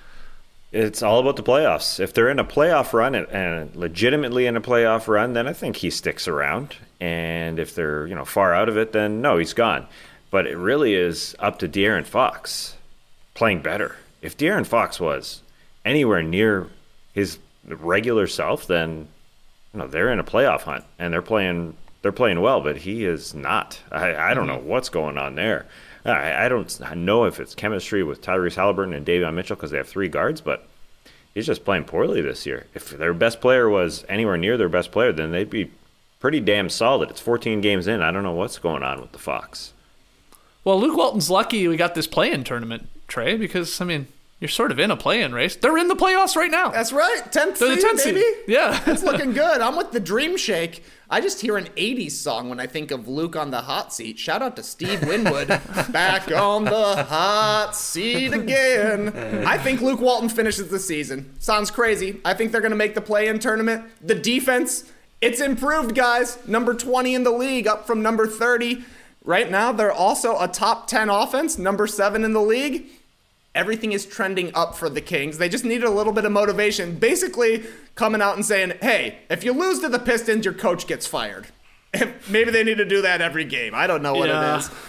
It's all about the playoffs. If they're in a playoff run and legitimately in a playoff run, then I think he sticks around. And if they're far out of it, then no, he's gone. But it really is up to De'Aaron Fox playing better. If De'Aaron Fox was anywhere near his regular self, then they're in a playoff hunt and they're playing well, but he is not. I don't know what's going on there. I don't know if it's chemistry with Tyrese Halliburton and Davion Mitchell because they have three guards, but he's just playing poorly this year. If their best player was anywhere near their best player, then they'd be pretty damn solid. It's 14 games in. I don't know what's going on with the Fox. Well, Luke Walton's lucky we got this play-in tournament, Trey, because you're sort of in a play-in race. They're in the playoffs right now. That's right. 10th seed, baby. Yeah. It's looking good. I'm with the Dream Shake. I just hear an 80s song when I think of Luke on the hot seat. Shout out to Steve Winwood. Back on the hot seat again. I think Luke Walton finishes the season. Sounds crazy. I think they're going to make the play-in tournament. The defense, it's improved, guys. Number 20 in the league, up from number 30. Right now, they're also a top 10 offense, number 7 in the league. Everything is trending up for the Kings. They just needed a little bit of motivation. Basically coming out and saying, hey, if you lose to the Pistons, your coach gets fired. Maybe they need to do that every game. I don't know what it is.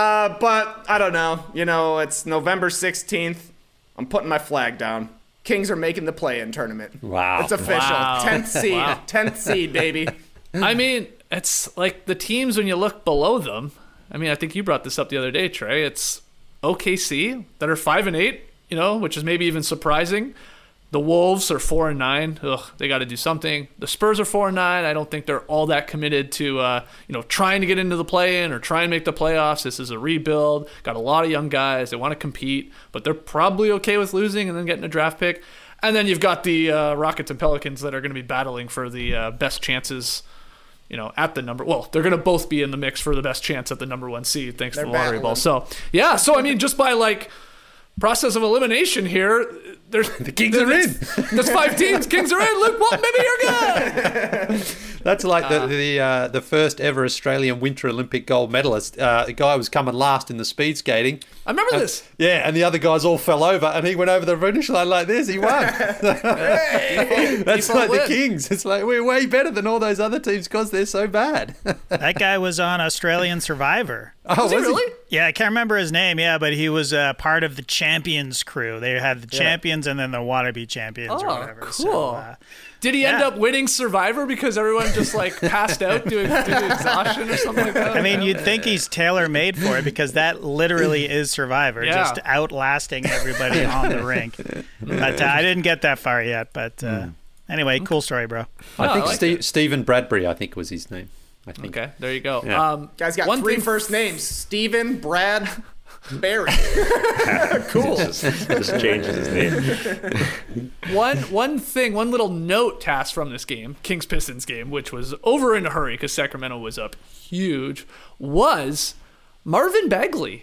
But I don't know. It's November 16th. I'm putting my flag down. Kings are making the play-in tournament. Wow. It's official. Wow. 10th seed. Wow. 10th seed, baby. It's like the teams when you look below them. I think you brought this up the other day, Trey. It's OKC that are 5-8, which is maybe even surprising. The Wolves are 4-9. Ugh, they got to do something. The Spurs are 4-9. I don't think they're all that committed to, trying to get into the play-in or try and make the playoffs. This is a rebuild. Got a lot of young guys. They want to compete, but they're probably okay with losing and then getting a draft pick. And then you've got the Rockets and Pelicans that are going to be battling for the best chances. At the number, they're going to both be in the mix for the best chance at the number 1 seed, thanks to the lottery ball. So, just by process of elimination here, the Kings are in. There's 5 teams. Kings are in. Luke Walton, maybe you're good. That's like the first ever Australian Winter Olympic gold medalist. The guy was coming last in the speed skating. I remember this. Yeah, and the other guys all fell over, and he went over the finish line like this. He won. That's like the Kings. It's like we're way better than all those other teams because they're so bad. That guy was on Australian Survivor. Oh, was he really? Yeah, I can't remember his name. Yeah, but he was part of the Champions crew. They had the Champions and then the Wannabe Champions or whatever. Cool. So, did he end up winning Survivor because everyone just passed out due to exhaustion or something like that? You'd think he's tailor-made for it because that literally is Survivor, just outlasting everybody on the rink. But I didn't get that far yet. But anyway, cool story, bro. I think Stephen Bradbury, I think was his name. I think. Okay, there you go. Yeah. Guy's got 3 first names. Stephen, Brad, Barry. Cool. Just changes his name. One little note task from this game, Kings-Pistons game, which was over in a hurry because Sacramento was up huge, was Marvin Bagley.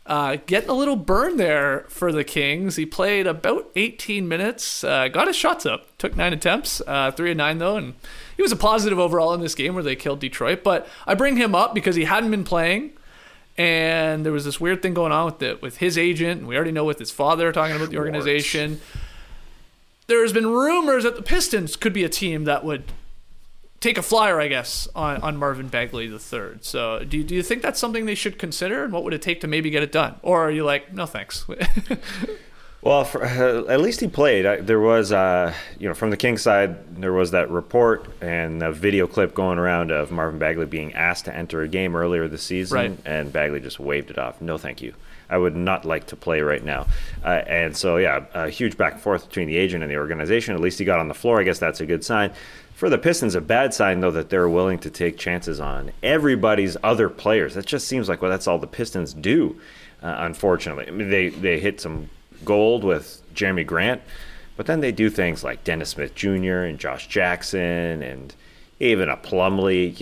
getting a little burn there for the Kings. He played about 18 minutes, got his shots up, took 9 attempts, 3 of 9 though, and he was a positive overall in this game where they killed Detroit. But I bring him up because he hadn't been playing, and there was this weird thing going on with his agent, and we already know with his father talking about the organization. There's been rumors that the Pistons could be a team that would take a flyer, I guess, on Marvin Bagley III. So do you think that's something they should consider, and what would it take to maybe get it done? Or are you like, no thanks? Well, at least he played. There was, from the Kings side, there was that report and a video clip going around of Marvin Bagley being asked to enter a game earlier this season, right. And Bagley just waved it off. No, thank you. I would not like to play right now. And so, a huge back and forth between the agent and the organization. At least he got on the floor. I guess that's a good sign. For the Pistons, a bad sign, though, that they're willing to take chances on everybody's other players. That just seems like, that's all the Pistons do, unfortunately. I mean, they hit some gold with Jeremy Grant, but then they do things like Dennis Smith Jr. and Josh Jackson and even a Plumlee.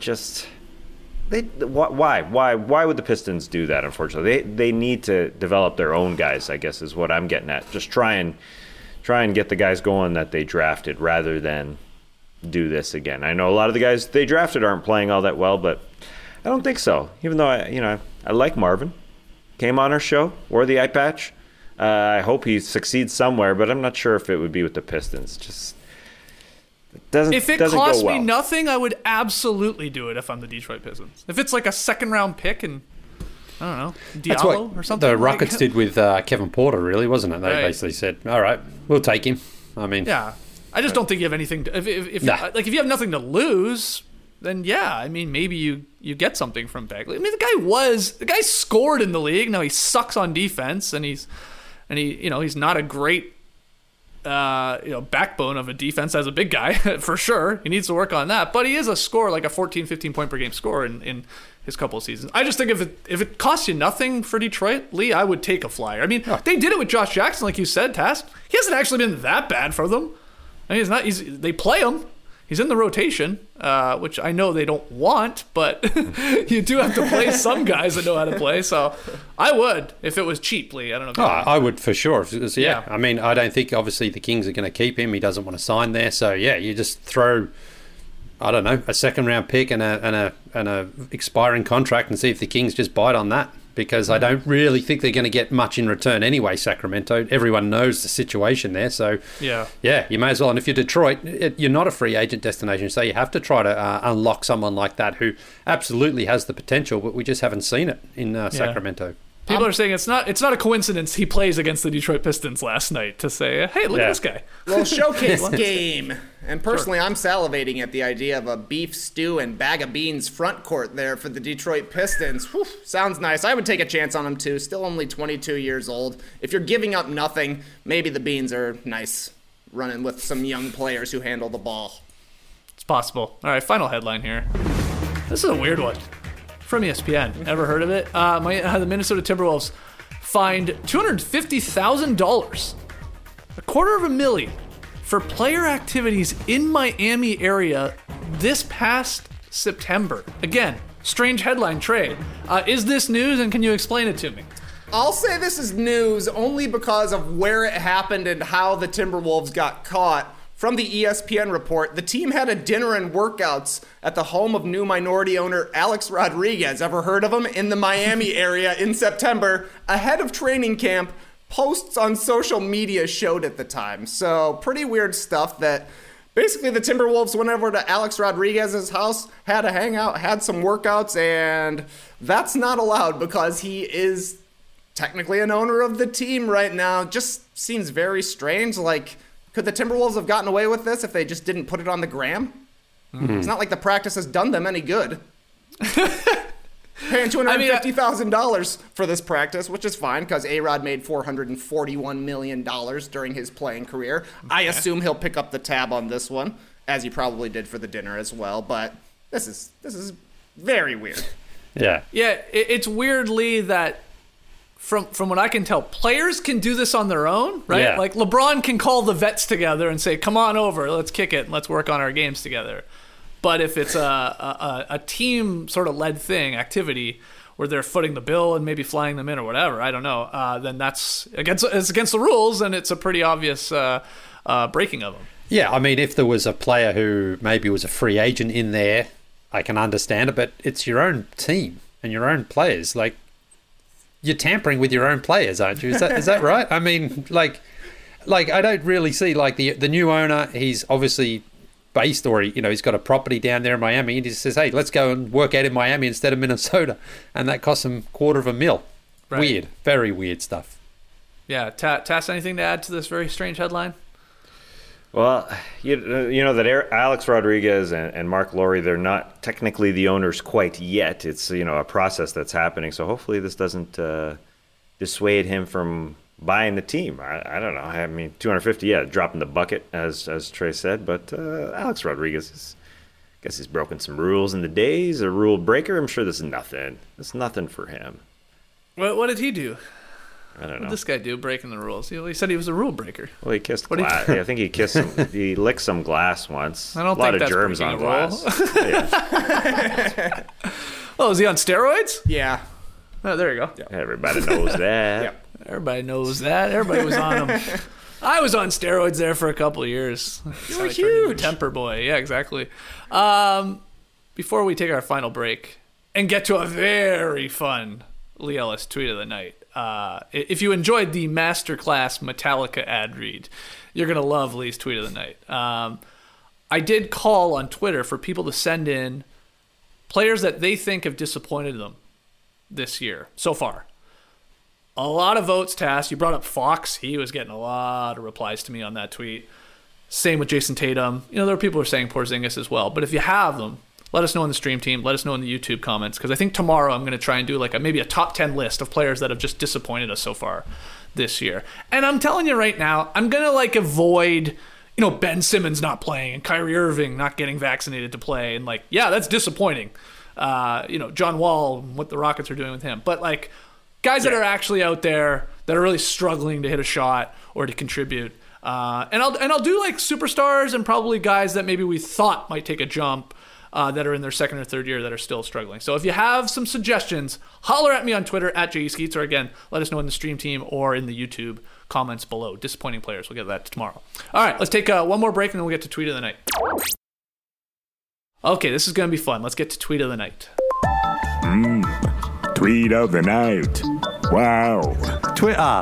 Why would the Pistons do that? Unfortunately, they need to develop their own guys, I guess, is what I'm getting at. Just try and get the guys going that they drafted rather than do this again. I know a lot of the guys they drafted aren't playing all that well, but I don't think so. Even though I like Marvin, came on our show, wore the eye patch. I hope he succeeds somewhere, but I'm not sure if it would be with the Pistons. Just if it cost me nothing, I would absolutely do it if I'm the Detroit Pistons. If it's like a second-round pick and, I don't know, Diallo or something. The Rockets did with Kevin Porter, really, wasn't it? They basically said, all right, we'll take him. I mean... Yeah. I just don't think you have anything to... If you have nothing to lose, then maybe you get something from Bagley. I mean, the guy scored in the league. Now he sucks on defense, and he's not a great backbone of a defense as a big guy for sure. He needs to work on that, but he is a scorer, like a 14, 15 point per game scorer in his couple of seasons. I just think if it costs you nothing for Detroit, Lee, I would take a flyer. I mean, they did it with Josh Jackson, like you said, Task. He hasn't actually been that bad for them. I mean, they play him. He's in the rotation, which I know they don't want, but you do have to play some guys that know how to play. So I would, if it was cheaply. I don't know. I would for sure. Yeah. I mean, I don't think, obviously, the Kings are going to keep him. He doesn't want to sign there. So, you just throw, I don't know, a second-round pick and a expiring contract and see if the Kings just bite on that. Because I don't really think they're going to get much in return anyway, Sacramento. Everyone knows the situation there. So, you may as well. And if you're Detroit, you're not a free agent destination. So you have to try to unlock someone like that who absolutely has the potential, but we just haven't seen it in Sacramento. People are saying it's not a coincidence he plays against the Detroit Pistons last night to say, hey, look at this guy. Well, showcase game. And personally, I'm salivating at the idea of a beef stew and bag of beans front court there for the Detroit Pistons. Whew, sounds nice. I would take a chance on him, too. Still only 22 years old. If you're giving up nothing, maybe the beans are nice running with some young players who handle the ball. It's possible. All right, final headline here. This is a weird one. From ESPN. Ever heard of it? The Minnesota Timberwolves fined $250,000, $250,000 for player activities in Miami area this past September. Again, strange headline trade. Is this news, and can you explain it to me? I'll say this is news only because of where it happened and how the Timberwolves got caught. From the ESPN report, the team had a dinner and workouts at the home of new minority owner Alex Rodriguez. Ever heard of him? In the Miami area in September, ahead of training camp. Posts on social media showed at the time. So pretty weird stuff that basically the Timberwolves went over to Alex Rodriguez's house, had a hangout, had some workouts, and that's not allowed because he is technically an owner of the team right now. Just seems very strange. Like, could the Timberwolves have gotten away with this if they just didn't put it on the gram? Mm-hmm. It's not like the practice has done them any good. Paying $250,000 for this practice, which is fine because A-Rod made $441 million during his playing career. Okay. I assume he'll pick up the tab on this one, as he probably did for the dinner as well. But this is very weird. Yeah, it's weirdly that from what I can tell, players can do this on their own, right? Yeah. Like LeBron can call the vets together and say, "Come on over, let's kick it, and let's work on our games together." But if it's a team sort of led activity, where they're footing the bill and maybe flying them in or whatever, I don't know, then it's against the rules, and it's a pretty obvious breaking of them. Yeah, I mean, if there was a player who maybe was a free agent in there, I can understand it, but it's your own team and your own players. Like, you're tampering with your own players, aren't you? Is that right? I mean, like I don't really see, like, the new owner, he's obviously based, or he's got a property down there in Miami, and he says, hey, let's go and work out in Miami instead of Minnesota, and that costs him $250,000. Right. Weird, very weird stuff. Yeah, Tass, anything to add to this very strange headline? Well, you know that Alex Rodriguez and Mark Lowry, they're not technically the owners quite yet. It's a process that's happening. So hopefully this doesn't dissuade him from buying the team. I don't know. I mean, $250, drop in the bucket, as Trey said. But Alex Rodriguez, I guess he's broken some rules in the day. He's a rule breaker. I'm sure this is nothing. It's nothing for him. What did he do? I don't know. What did this guy do breaking the rules? He said he was a rule breaker. Well, he kissed glass. I think he kissed some. He licked some glass once. I don't think that's a lot of germs on glass. Oh, is he on steroids? Yeah. Oh, there you go. Yeah. Everybody knows that. Yep. Everybody knows that. Everybody was on them. I was on steroids there for a couple of years. You were huge. Temper boy. Yeah, exactly. Before we take our final break and get to a very fun Lee Ellis tweet of the night. If you enjoyed the Masterclass Metallica ad read, you're going to love Lee's tweet of the night. I did call on Twitter for people to send in players that they think have disappointed them this year so far. A lot of votes, Tass. You brought up Fox. He was getting a lot of replies to me on that tweet. Same with Jason Tatum. There are people who are saying Porzingis as well. But if you have them, let us know on the stream team. Let us know in the YouTube comments, because I think tomorrow I'm going to try and do maybe a top 10 list of players that have just disappointed us so far this year. And I'm telling you right now, I'm going to avoid, Ben Simmons not playing and Kyrie Irving not getting vaccinated to play. And that's disappointing. John Wall, what the Rockets are doing with him. But guys that are actually out there that are really struggling to hit a shot or to contribute. And I'll do superstars and probably guys that maybe we thought might take a jump. That are in their second or third year that are still struggling. So if you have some suggestions, holler at me on Twitter at JESkeets, or again, let us know in the stream team or in the YouTube comments below. Disappointing players. We'll get that tomorrow. All right, let's take one more break and then we'll get to Tweet of the Night. Okay, this is going to be fun. Let's get to Tweet of the Night. Tweet of the Night. Wow. Twitter.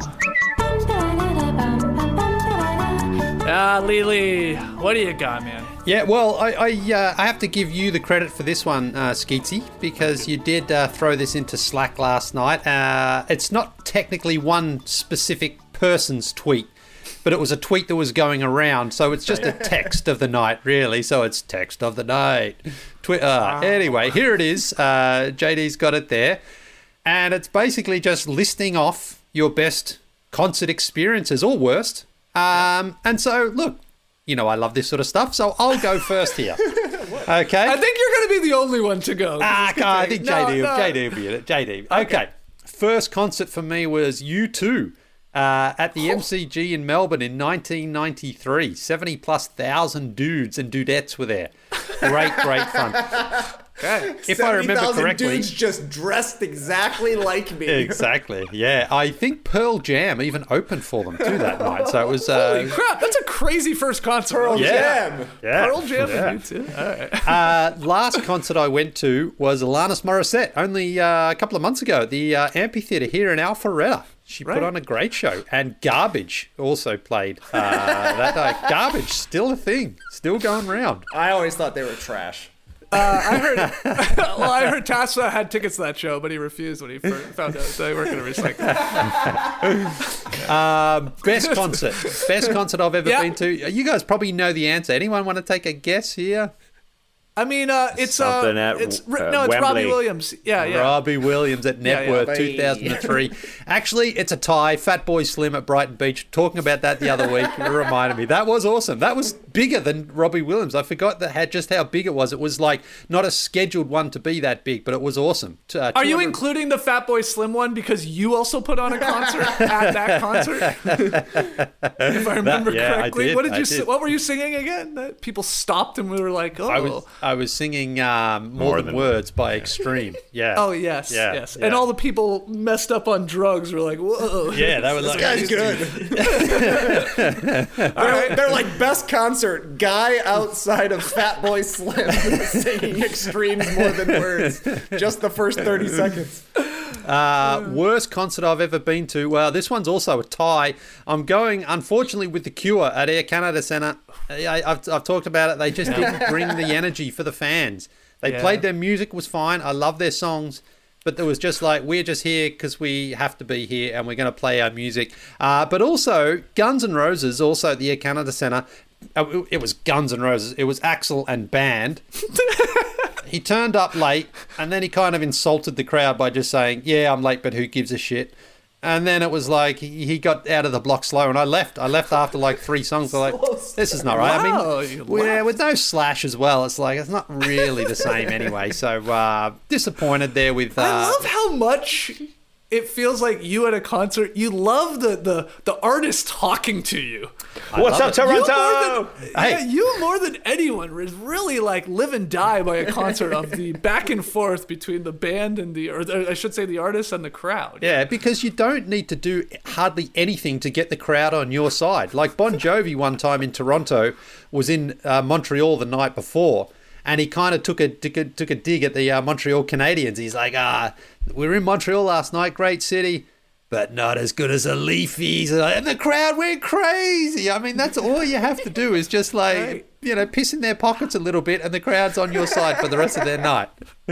Lily, what do you got, man? Yeah, well, I have to give you the credit for this one, Skeetsy, because you did throw this into Slack last night. It's not technically one specific person's tweet, but it was a tweet that was going around, so it's just a text of the night, really. So it's text of the night. Twitter. Anyway, here it is. JD's got it there. And it's basically just listing off your best concert experiences, or worst. And so, look, I love this sort of stuff, so I'll go first here. Okay? I think you're going to be the only one to go. I think JD will be in it. JD. Okay. First concert for me was U2 at the MCG in Melbourne in 1993. 70,000+ dudes and dudettes were there. Great fun. Okay. If I remember correctly, dudes just dressed exactly like me. Exactly. Yeah, I think Pearl Jam even opened for them too that night. So it was. Holy crap! That's a crazy first concert. Pearl Jam. Yeah. Pearl Jam and U2. All right. Last concert I went to was Alanis Morissette only a couple of months ago at the amphitheatre here in Alpharetta. She put on a great show, and Garbage also played that night. Garbage, still a thing, still going round. I always thought they were trash. I heard Tassa had tickets to that show, but he refused when he found out they weren't going to recycle. Best concert I've ever been to. You guys probably know the answer. Anyone want to take a guess here? I mean, it's Wembley. Robbie Williams. Yeah. Robbie Williams at Networth, 2003. Actually, it's a tie. Fatboy Slim at Brighton Beach. Talking about that the other week, it reminded me. That was awesome. That was bigger than Robbie Williams. I forgot just how big it was. It was not a scheduled one to be that big, but it was awesome. Are you including the Fatboy Slim one because you also put on a concert at that concert? If I remember correctly. I did. What were you singing again? That people stopped and we were like, oh. I was singing More Than Words by Extreme. Yeah. Oh, yes, Yeah, yes. yeah. And all the people messed up on drugs were like, whoa. Yeah, they were This like, guy's good. They're like, best concert, guy outside of Fatboy Slim singing Extremes More Than Words. Just the first 30 seconds. Worst concert I've ever been to. Well, this one's also a tie. I'm going, unfortunately, with The Cure at Air Canada Centre. I've talked about it. They just didn't bring the energy for the fans. They played their music, was fine. I love their songs. But there was just like, we're just here because we have to be here and we're going to play our music. But also, Guns N' Roses, also at the Air Canada Centre. It was Guns N' Roses. It was Axl and band. He turned up late, and then he kind of insulted the crowd by just saying, yeah, I'm late, but who gives a shit? And then it was like, he got out of the block slow, and I left. I left after like 3 songs. I'm like, this is not right. Wow, I mean, with no Slash as well, it's like, it's not really the same anyway. So, disappointed there with... I love how much it feels like you at a concert, you love the artist talking to you. What's up, Toronto? You more than anyone is really like live and die by a concert of the back and forth between the band and or I should say the artist and the crowd. Yeah, because you don't need to do hardly anything to get the crowd on your side. Like Bon Jovi one time in Toronto was in Montreal the night before, and he kind of took a dig at the Montreal Canadiens. He's like, we were in Montreal last night, great city, but not as good as the Leafies. And the crowd went crazy. I mean, that's all you have to do is just like, piss in their pockets a little bit and the crowd's on your side for the rest of their night.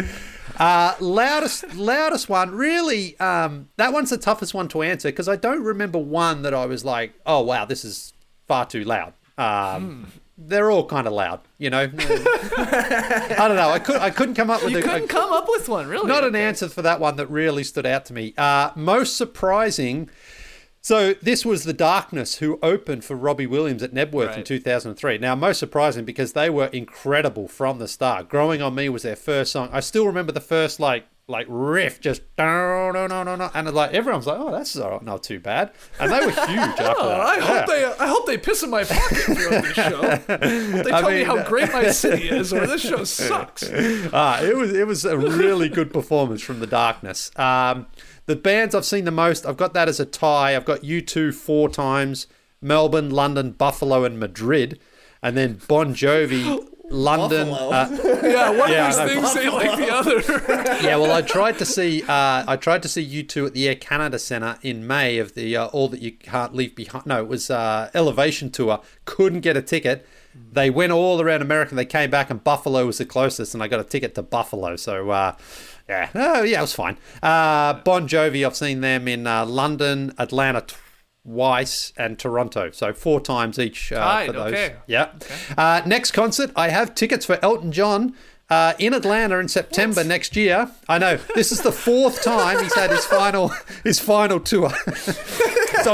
Loudest one, really, that one's the toughest one to answer because I don't remember one that I was like, oh, wow, this is far too loud. They're all kind of loud, I don't know. I couldn't come up with come up with one, really. Not an answer for that one that really stood out to me. Most surprising. So this was The Darkness, who opened for Robbie Williams at Nebworth in 2003. Now, most surprising because they were incredible from the start. Growing on Me was their first song. I still remember the first like riff, just no, and like everyone's like, oh, that's not too bad, and they were huge after that. I hope they piss in my pocket throughout this show. They tell me how great my city is, or this show sucks. It was a really good performance from The Darkness. The bands I've seen the most, I've got that as a tie. I've got U2 4 times, Melbourne, London, Buffalo, and Madrid, and then Bon Jovi. London, one of these things ain't like the other. Yeah, well, I tried to see U2 at the Air Canada Centre in May of the All That You Can't Leave Behind. No, it was Elevation Tour. Couldn't get a ticket. They went all around America. They came back, and Buffalo was the closest, and I got a ticket to Buffalo. So, it was fine. Bon Jovi, I've seen them in London, Atlanta twice, and Toronto. So 4 times each for those. Okay. Yeah. Okay. Next concert, I have tickets for Elton John in Atlanta in September next year. I know, this is the 4th time he's had his final tour. So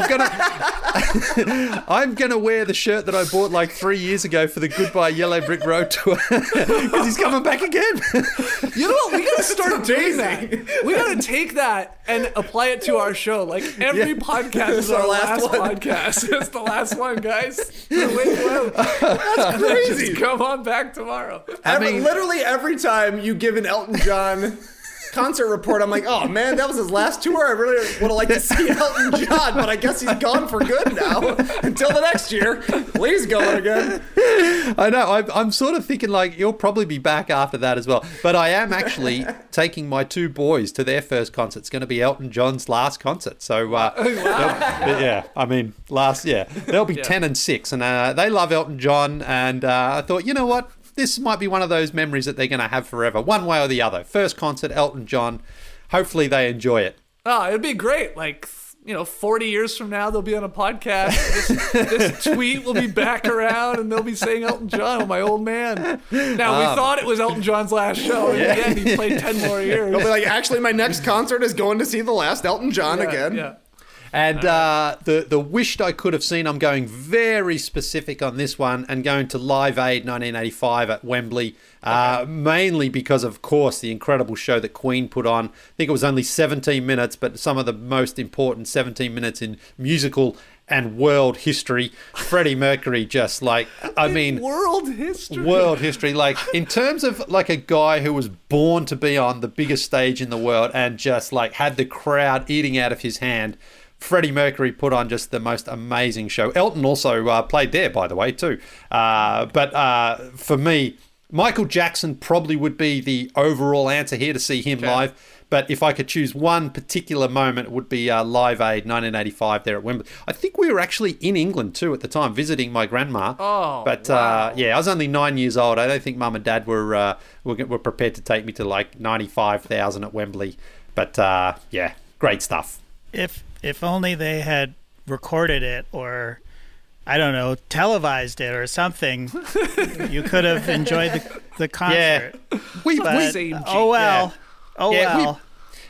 I'm gonna wear the shirt that I bought like 3 years ago for the Goodbye Yellow Brick Road tour because he's coming back again. You know what? We gotta start doing that. We gotta take that and apply it to our show. Like every podcast is our last podcast. It's the last one, guys. That's crazy. Just come on back tomorrow. Literally every time you give an Elton John concert report, I'm like, oh man, that was his last tour. I really would have liked to see Elton John, but I guess he's gone for good now. Until the next year. Please go again. I know. I'm sort of thinking like he'll probably be back after that as well. But I am actually taking my 2 boys to their first concert. It's going to be Elton John's last concert. So they'll be 10 and 6, and they love Elton John. And I thought, you know what? This might be one of those memories that they're going to have forever, one way or the other. First concert, Elton John. Hopefully they enjoy it. Oh, it'd be great. Like, 40 years from now, they'll be on a podcast. This tweet will be back around, and they'll be saying Elton John, my old man. Now, we thought it was Elton John's last show. And again, he played 10 more years. They'll be like, actually, my next concert is going to see the last Elton John again. Yeah. And the wished I could have seen, I'm going very specific on this one and going to Live Aid 1985 at Wembley, mainly because, of course, the incredible show that Queen put on. I think it was only 17 minutes, but some of the most important 17 minutes in musical and world history. Freddie Mercury just like, I mean... World history. World history. Like, in terms of like a guy who was born to be on the biggest stage in the world and just like had the crowd eating out of his hand, Freddie Mercury put on just the most amazing show. Elton also played there, by the way, too. But for me, Michael Jackson probably would be the overall answer here to see him live. But if I could choose one particular moment, it would be Live Aid 1985 there at Wembley. I think we were actually in England too at the time, visiting my grandma. Oh, but wow. I was only 9 years old. I don't think Mum and Dad were prepared to take me to like 95,000 at Wembley. But great stuff. If only they had recorded it or, I don't know, televised it or something, you could have enjoyed the concert. Yeah. Oh well. Oh, yeah, well.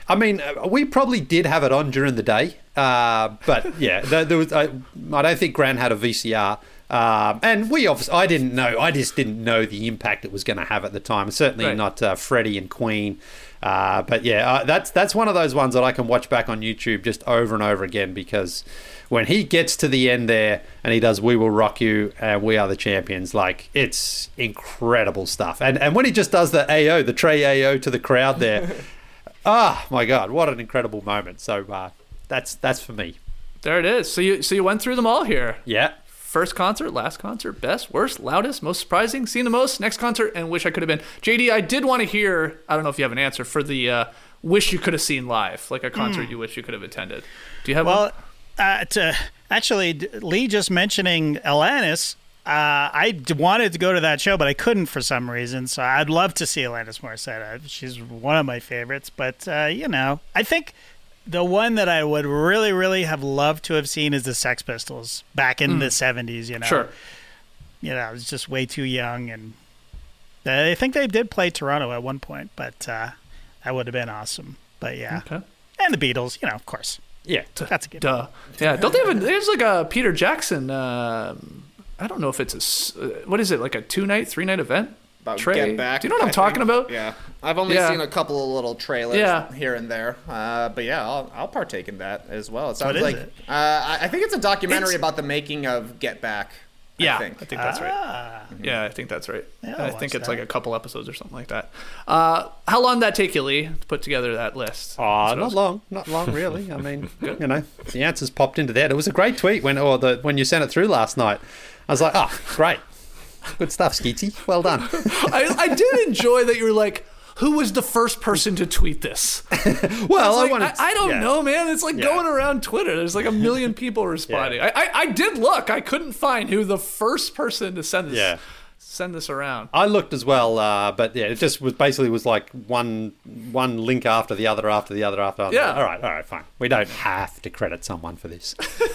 We probably did have it on during the day, but yeah, there was. I don't think Gran had a VCR, and I didn't know. I just didn't know the impact it was going to have at the time. Certainly not Freddie and Queen, but yeah, that's one of those ones that I can watch back on YouTube just over and over again, because when he gets to the end there and he does "We Will Rock You" and "We Are the Champions," like, it's incredible stuff. And when he just does the AO, the Trey AO to the crowd there, my God, what an incredible moment. So that's for me. There it is. So you went through them all here. Yeah. First concert, last concert, best, worst, loudest, most surprising, seen the most, next concert, and wish I could have been. JD, I did want to hear, I don't know if you have an answer, for the wish you could have seen live, like a concert you wish you could have attended. Do you have one? Actually, Lee just mentioning Alanis, I wanted to go to that show, but I couldn't for some reason. So I'd love to see Alanis Morissette. She's one of my favorites. But, I think the one that I would really, really have loved to have seen is the Sex Pistols back in the 70s, Sure. I was just way too young. And I think they did play Toronto at one point, but that would have been awesome. But, yeah. Okay. And the Beatles, of course. Yeah, that's a good one. Yeah, don't they have there's like a Peter Jackson, I don't know if it's what is it, like a 2-night, 3-night event? About Trey, Get Back, do you know what I'm talking about? Yeah. I've only seen a couple of little trailers here and there. But yeah, I'll partake in that as well. It sounds like I think it's a documentary about the making of Get Back. Yeah, I think that's right. Yeah, I think that's right. Yeah, I think it's like a couple episodes or something like that. How long did that take you, Lee, to put together that list? Not long really. I mean, the answers popped into that. It was a great tweet when you sent it through last night. I was like, great, good stuff, Skeetsy. Well done. I did enjoy that you were like, who was the first person to tweet this? Well, I don't know, man. It's like going around Twitter. There's like a million people responding. Yeah. I did look. I couldn't find who the first person to send this around. I looked as well, but yeah, it just was like one link after the other after the other after. Yeah. All right, fine. We don't have to credit someone for this.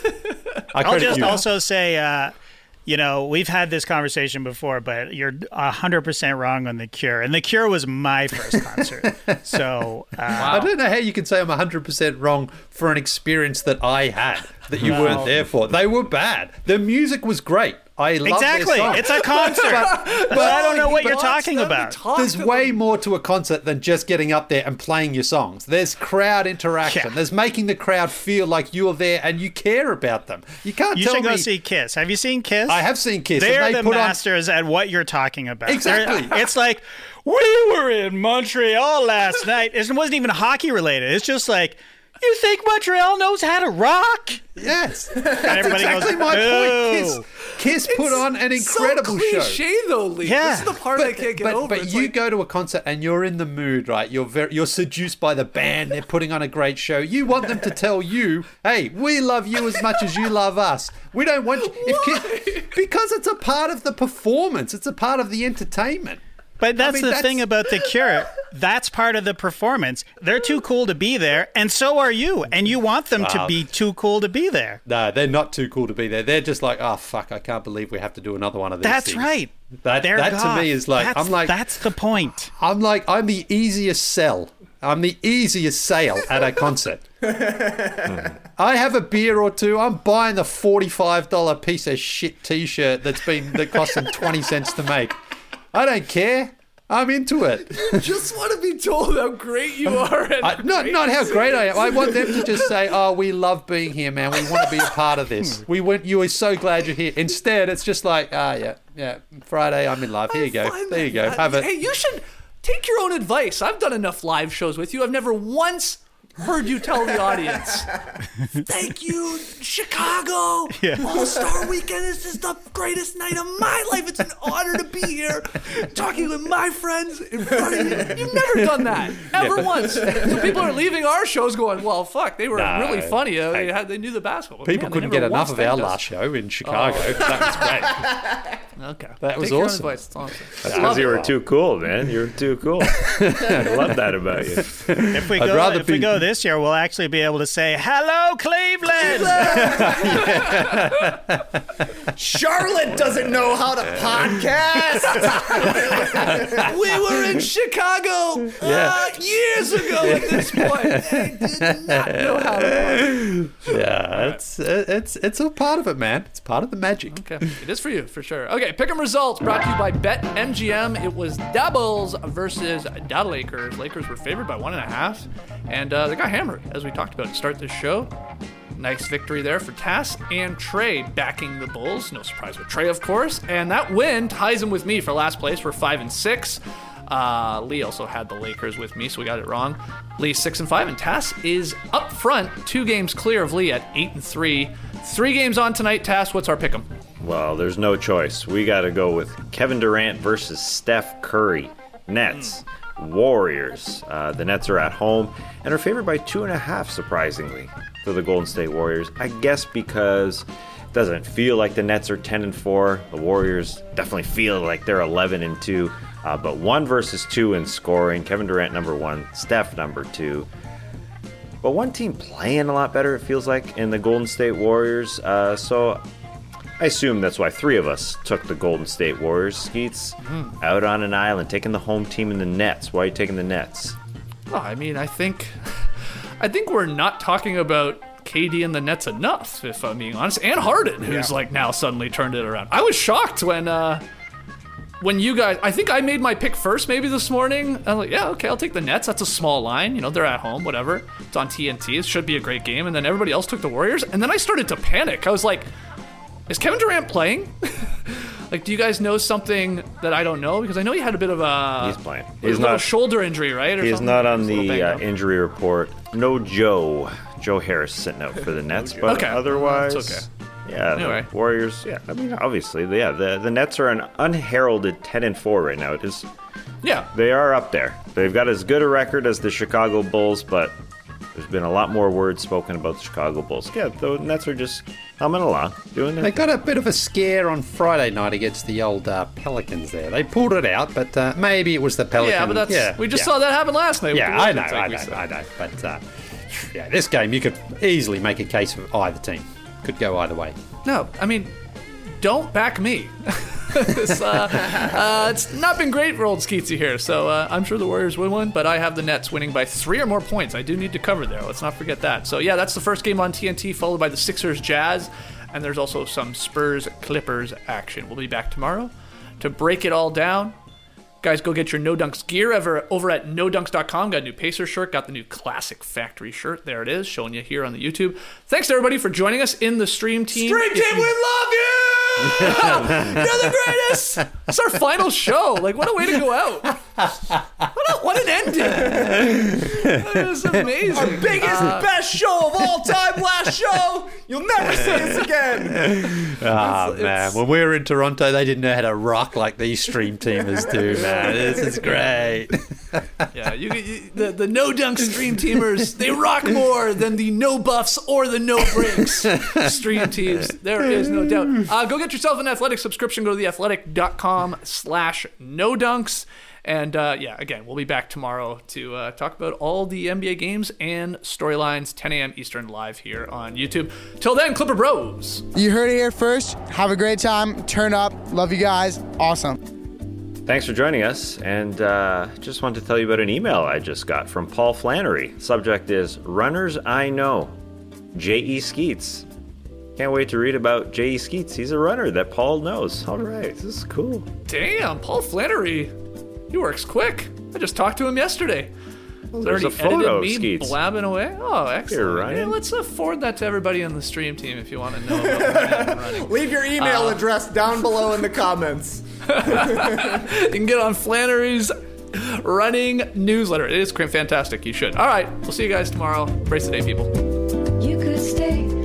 I'll just also say. We've had this conversation before, but you're 100% wrong on The Cure. And The Cure was my first concert. So I don't know how you can say I'm 100% wrong for an experience that I had that you weren't there for. They were bad. The music was great. I love their songs. It's a concert. but I don't know what you're talking about. There's way more to a concert than just getting up there and playing your songs. There's crowd interaction. Yeah. There's making the crowd feel like you're there and you care about them. You can't tell me... You should go see Kiss. Have you seen Kiss? I have seen Kiss. They're the masters at what you're talking about. Exactly. It's like, we were in Montreal last night. It wasn't even hockey related. It's just like... You think Montreal knows how to rock? Yes. And everybody exactly goes, my point. Kiss put on an incredible show. It's so cliche though, Lee. Yeah. This is the part I can't get over. But you go to a concert and you're in the mood, right? You're seduced by the band. They're putting on a great show. You want them to tell you, hey, we love you as much as you love us. We don't want you. Because it's a part of the performance. It's a part of the entertainment. But that's the thing about The Cure. That's part of the performance. They're too cool to be there, and so are you. And you want them to be too cool to be there. No, they're not too cool to be there. They're just like, oh, fuck, I can't believe we have to do another one of these That's things. right. That to me is like, that's the point. I'm the easiest sell. I'm the easiest sale at a concert. I have a beer or two. I'm buying the $45 piece of shit T-shirt that cost them 20 cents to make. I don't care. I'm into it. Just want to be told how great you are. Not how great I am. I want them to just say, "Oh, we love being here, man. We want to be a part of this. You are so glad you're here." Instead, it's just like, yeah, Friday, I'm in love. Here you go. There you go. Have it. Hey, you should take your own advice. I've done enough live shows with you. I've never once heard you tell the audience, "Thank you, Chicago. All-Star Weekend. This is the greatest night of my life. It's an honor to be here talking with my friends in front of you." You've never done that, ever once. So people are leaving our shows going, "Well, fuck, they were really funny. They knew the basketball." People couldn't get enough of our last show in Chicago. That was great. Okay. That was Take awesome. It's awesome. That's because you were too cool, man. You were too cool. I love that about you. If we go this year, we'll actually be able to say, "Hello, Cleveland!" Charlotte doesn't know how to podcast. We were in Chicago years ago at this point. They did not know how to podcast. Yeah, it's a part of it, man. It's part of the magic. Okay, it is for you, for sure. Okay, pick 'em results brought to you by BetMGM. It was Doubles versus the Lakers. Lakers were favored by 1.5, and they got hammered, as we talked about to start this show. Nice victory there for Tass and Trey backing the Bulls. No surprise with Trey, of course. And that win ties him with me for last place. We're 5-6. Lee also had the Lakers with me, so we got it wrong. Lee's 6-5, and Tass is up front, 2 games clear of Lee at 8-3. 3 games on tonight. Tass, what's our pick'em? Well, there's no choice. We got to go with Kevin Durant versus Steph Curry. Nets, Warriors. The Nets are at home and are favored by 2.5, surprisingly, for the Golden State Warriors. I guess because it doesn't feel like the Nets are 10-4. The Warriors definitely feel like they're 11-2. But 1 versus 2 in scoring. Kevin Durant number 1, Steph number 2. But one team playing a lot better, it feels like, in the Golden State Warriors. So I assume that's why 3 of us took the Golden State Warriors. Skeets out on an island, taking the home team in the Nets. Why are you taking the Nets? Well, I mean, I think we're not talking about KD and the Nets enough, if I'm being honest. And Harden, who's like now suddenly turned it around. I was shocked when you guys, I think I made my pick first maybe this morning. I'm like, yeah, okay, I'll take the Nets. That's a small line. You know, they're at home, whatever. It's on TNT. It should be a great game. And then everybody else took the Warriors. And then I started to panic. I was like, is Kevin Durant playing? Like, do you guys know something that I don't know? Because I know he had a bit of a... He's playing. He's not a shoulder injury, right? Or he's something? not on the injury report. No Joe Harris sitting out for the Nets. But otherwise... It's okay. Yeah, anyway. The Warriors, I mean, obviously, the Nets are an unheralded 10-4 right now. It is, they are up there. They've got as good a record as the Chicago Bulls, but there's been a lot more words spoken about the Chicago Bulls. Yeah, the Nets are just humming along, doing it. They got a bit of a scare on Friday night against the old Pelicans there. They pulled it out, but maybe it was the Pelicans. Yeah, but we just saw that happen last night. Yeah, I know. But this game, you could easily make a case for either team. Could go either way. No, I mean, don't back me. It's not been great for old Skeetsy here, so I'm sure the Warriors win one, but I have the Nets winning by 3 or more points. I do need to cover there. Let's not forget that. So, yeah, that's the first game on TNT, followed by the Sixers Jazz, and there's also some Spurs Clippers action. We'll be back tomorrow to break it all down. Guys, go get your No Dunks gear over at NoDunks.com. Got a new Pacer shirt. Got the new Classic Factory shirt. There it is, showing you here on the YouTube. Thanks to everybody for joining us in the stream team. Stream team, we love you! You're the greatest! It's our final show. Like, what a way to go out. What an ending. That was amazing. Our biggest, best show of all time, last show. You'll never see us again. Man. When we were in Toronto, they didn't know how to rock like these stream teamers do, man. This is great. Yeah, the No Dunk stream teamers, they rock more than the No Buffs or the No Breaks stream teams. There is no doubt. Go get yourself an Athletic subscription. Go to theathletic.com/NoDunks. And again, we'll be back tomorrow to talk about all the NBA games and storylines, 10 a.m. Eastern, live here on YouTube. Till then, Clipper Bros. You heard it here first. Have a great time. Turn up. Love you guys. Awesome. Thanks for joining us, and just wanted to tell you about an email I just got from Paul Flannery. Subject is Runners I Know, J.E. Skeets. Can't wait to read about J.E. Skeets. He's a runner that Paul knows. All right, this is cool. Damn, Paul Flannery. He works quick. I just talked to him yesterday. He's there's already a photo, edited me Skeets. blabbing away. Oh, excellent. Here, Ryan. Yeah, let's forward that to everybody on the stream team if you want to know about running. Leave your email address down below in the comments. You can get on Flannery's running newsletter. It is fantastic. You should. All right. We'll see you guys tomorrow. Brace the day, people. You could stay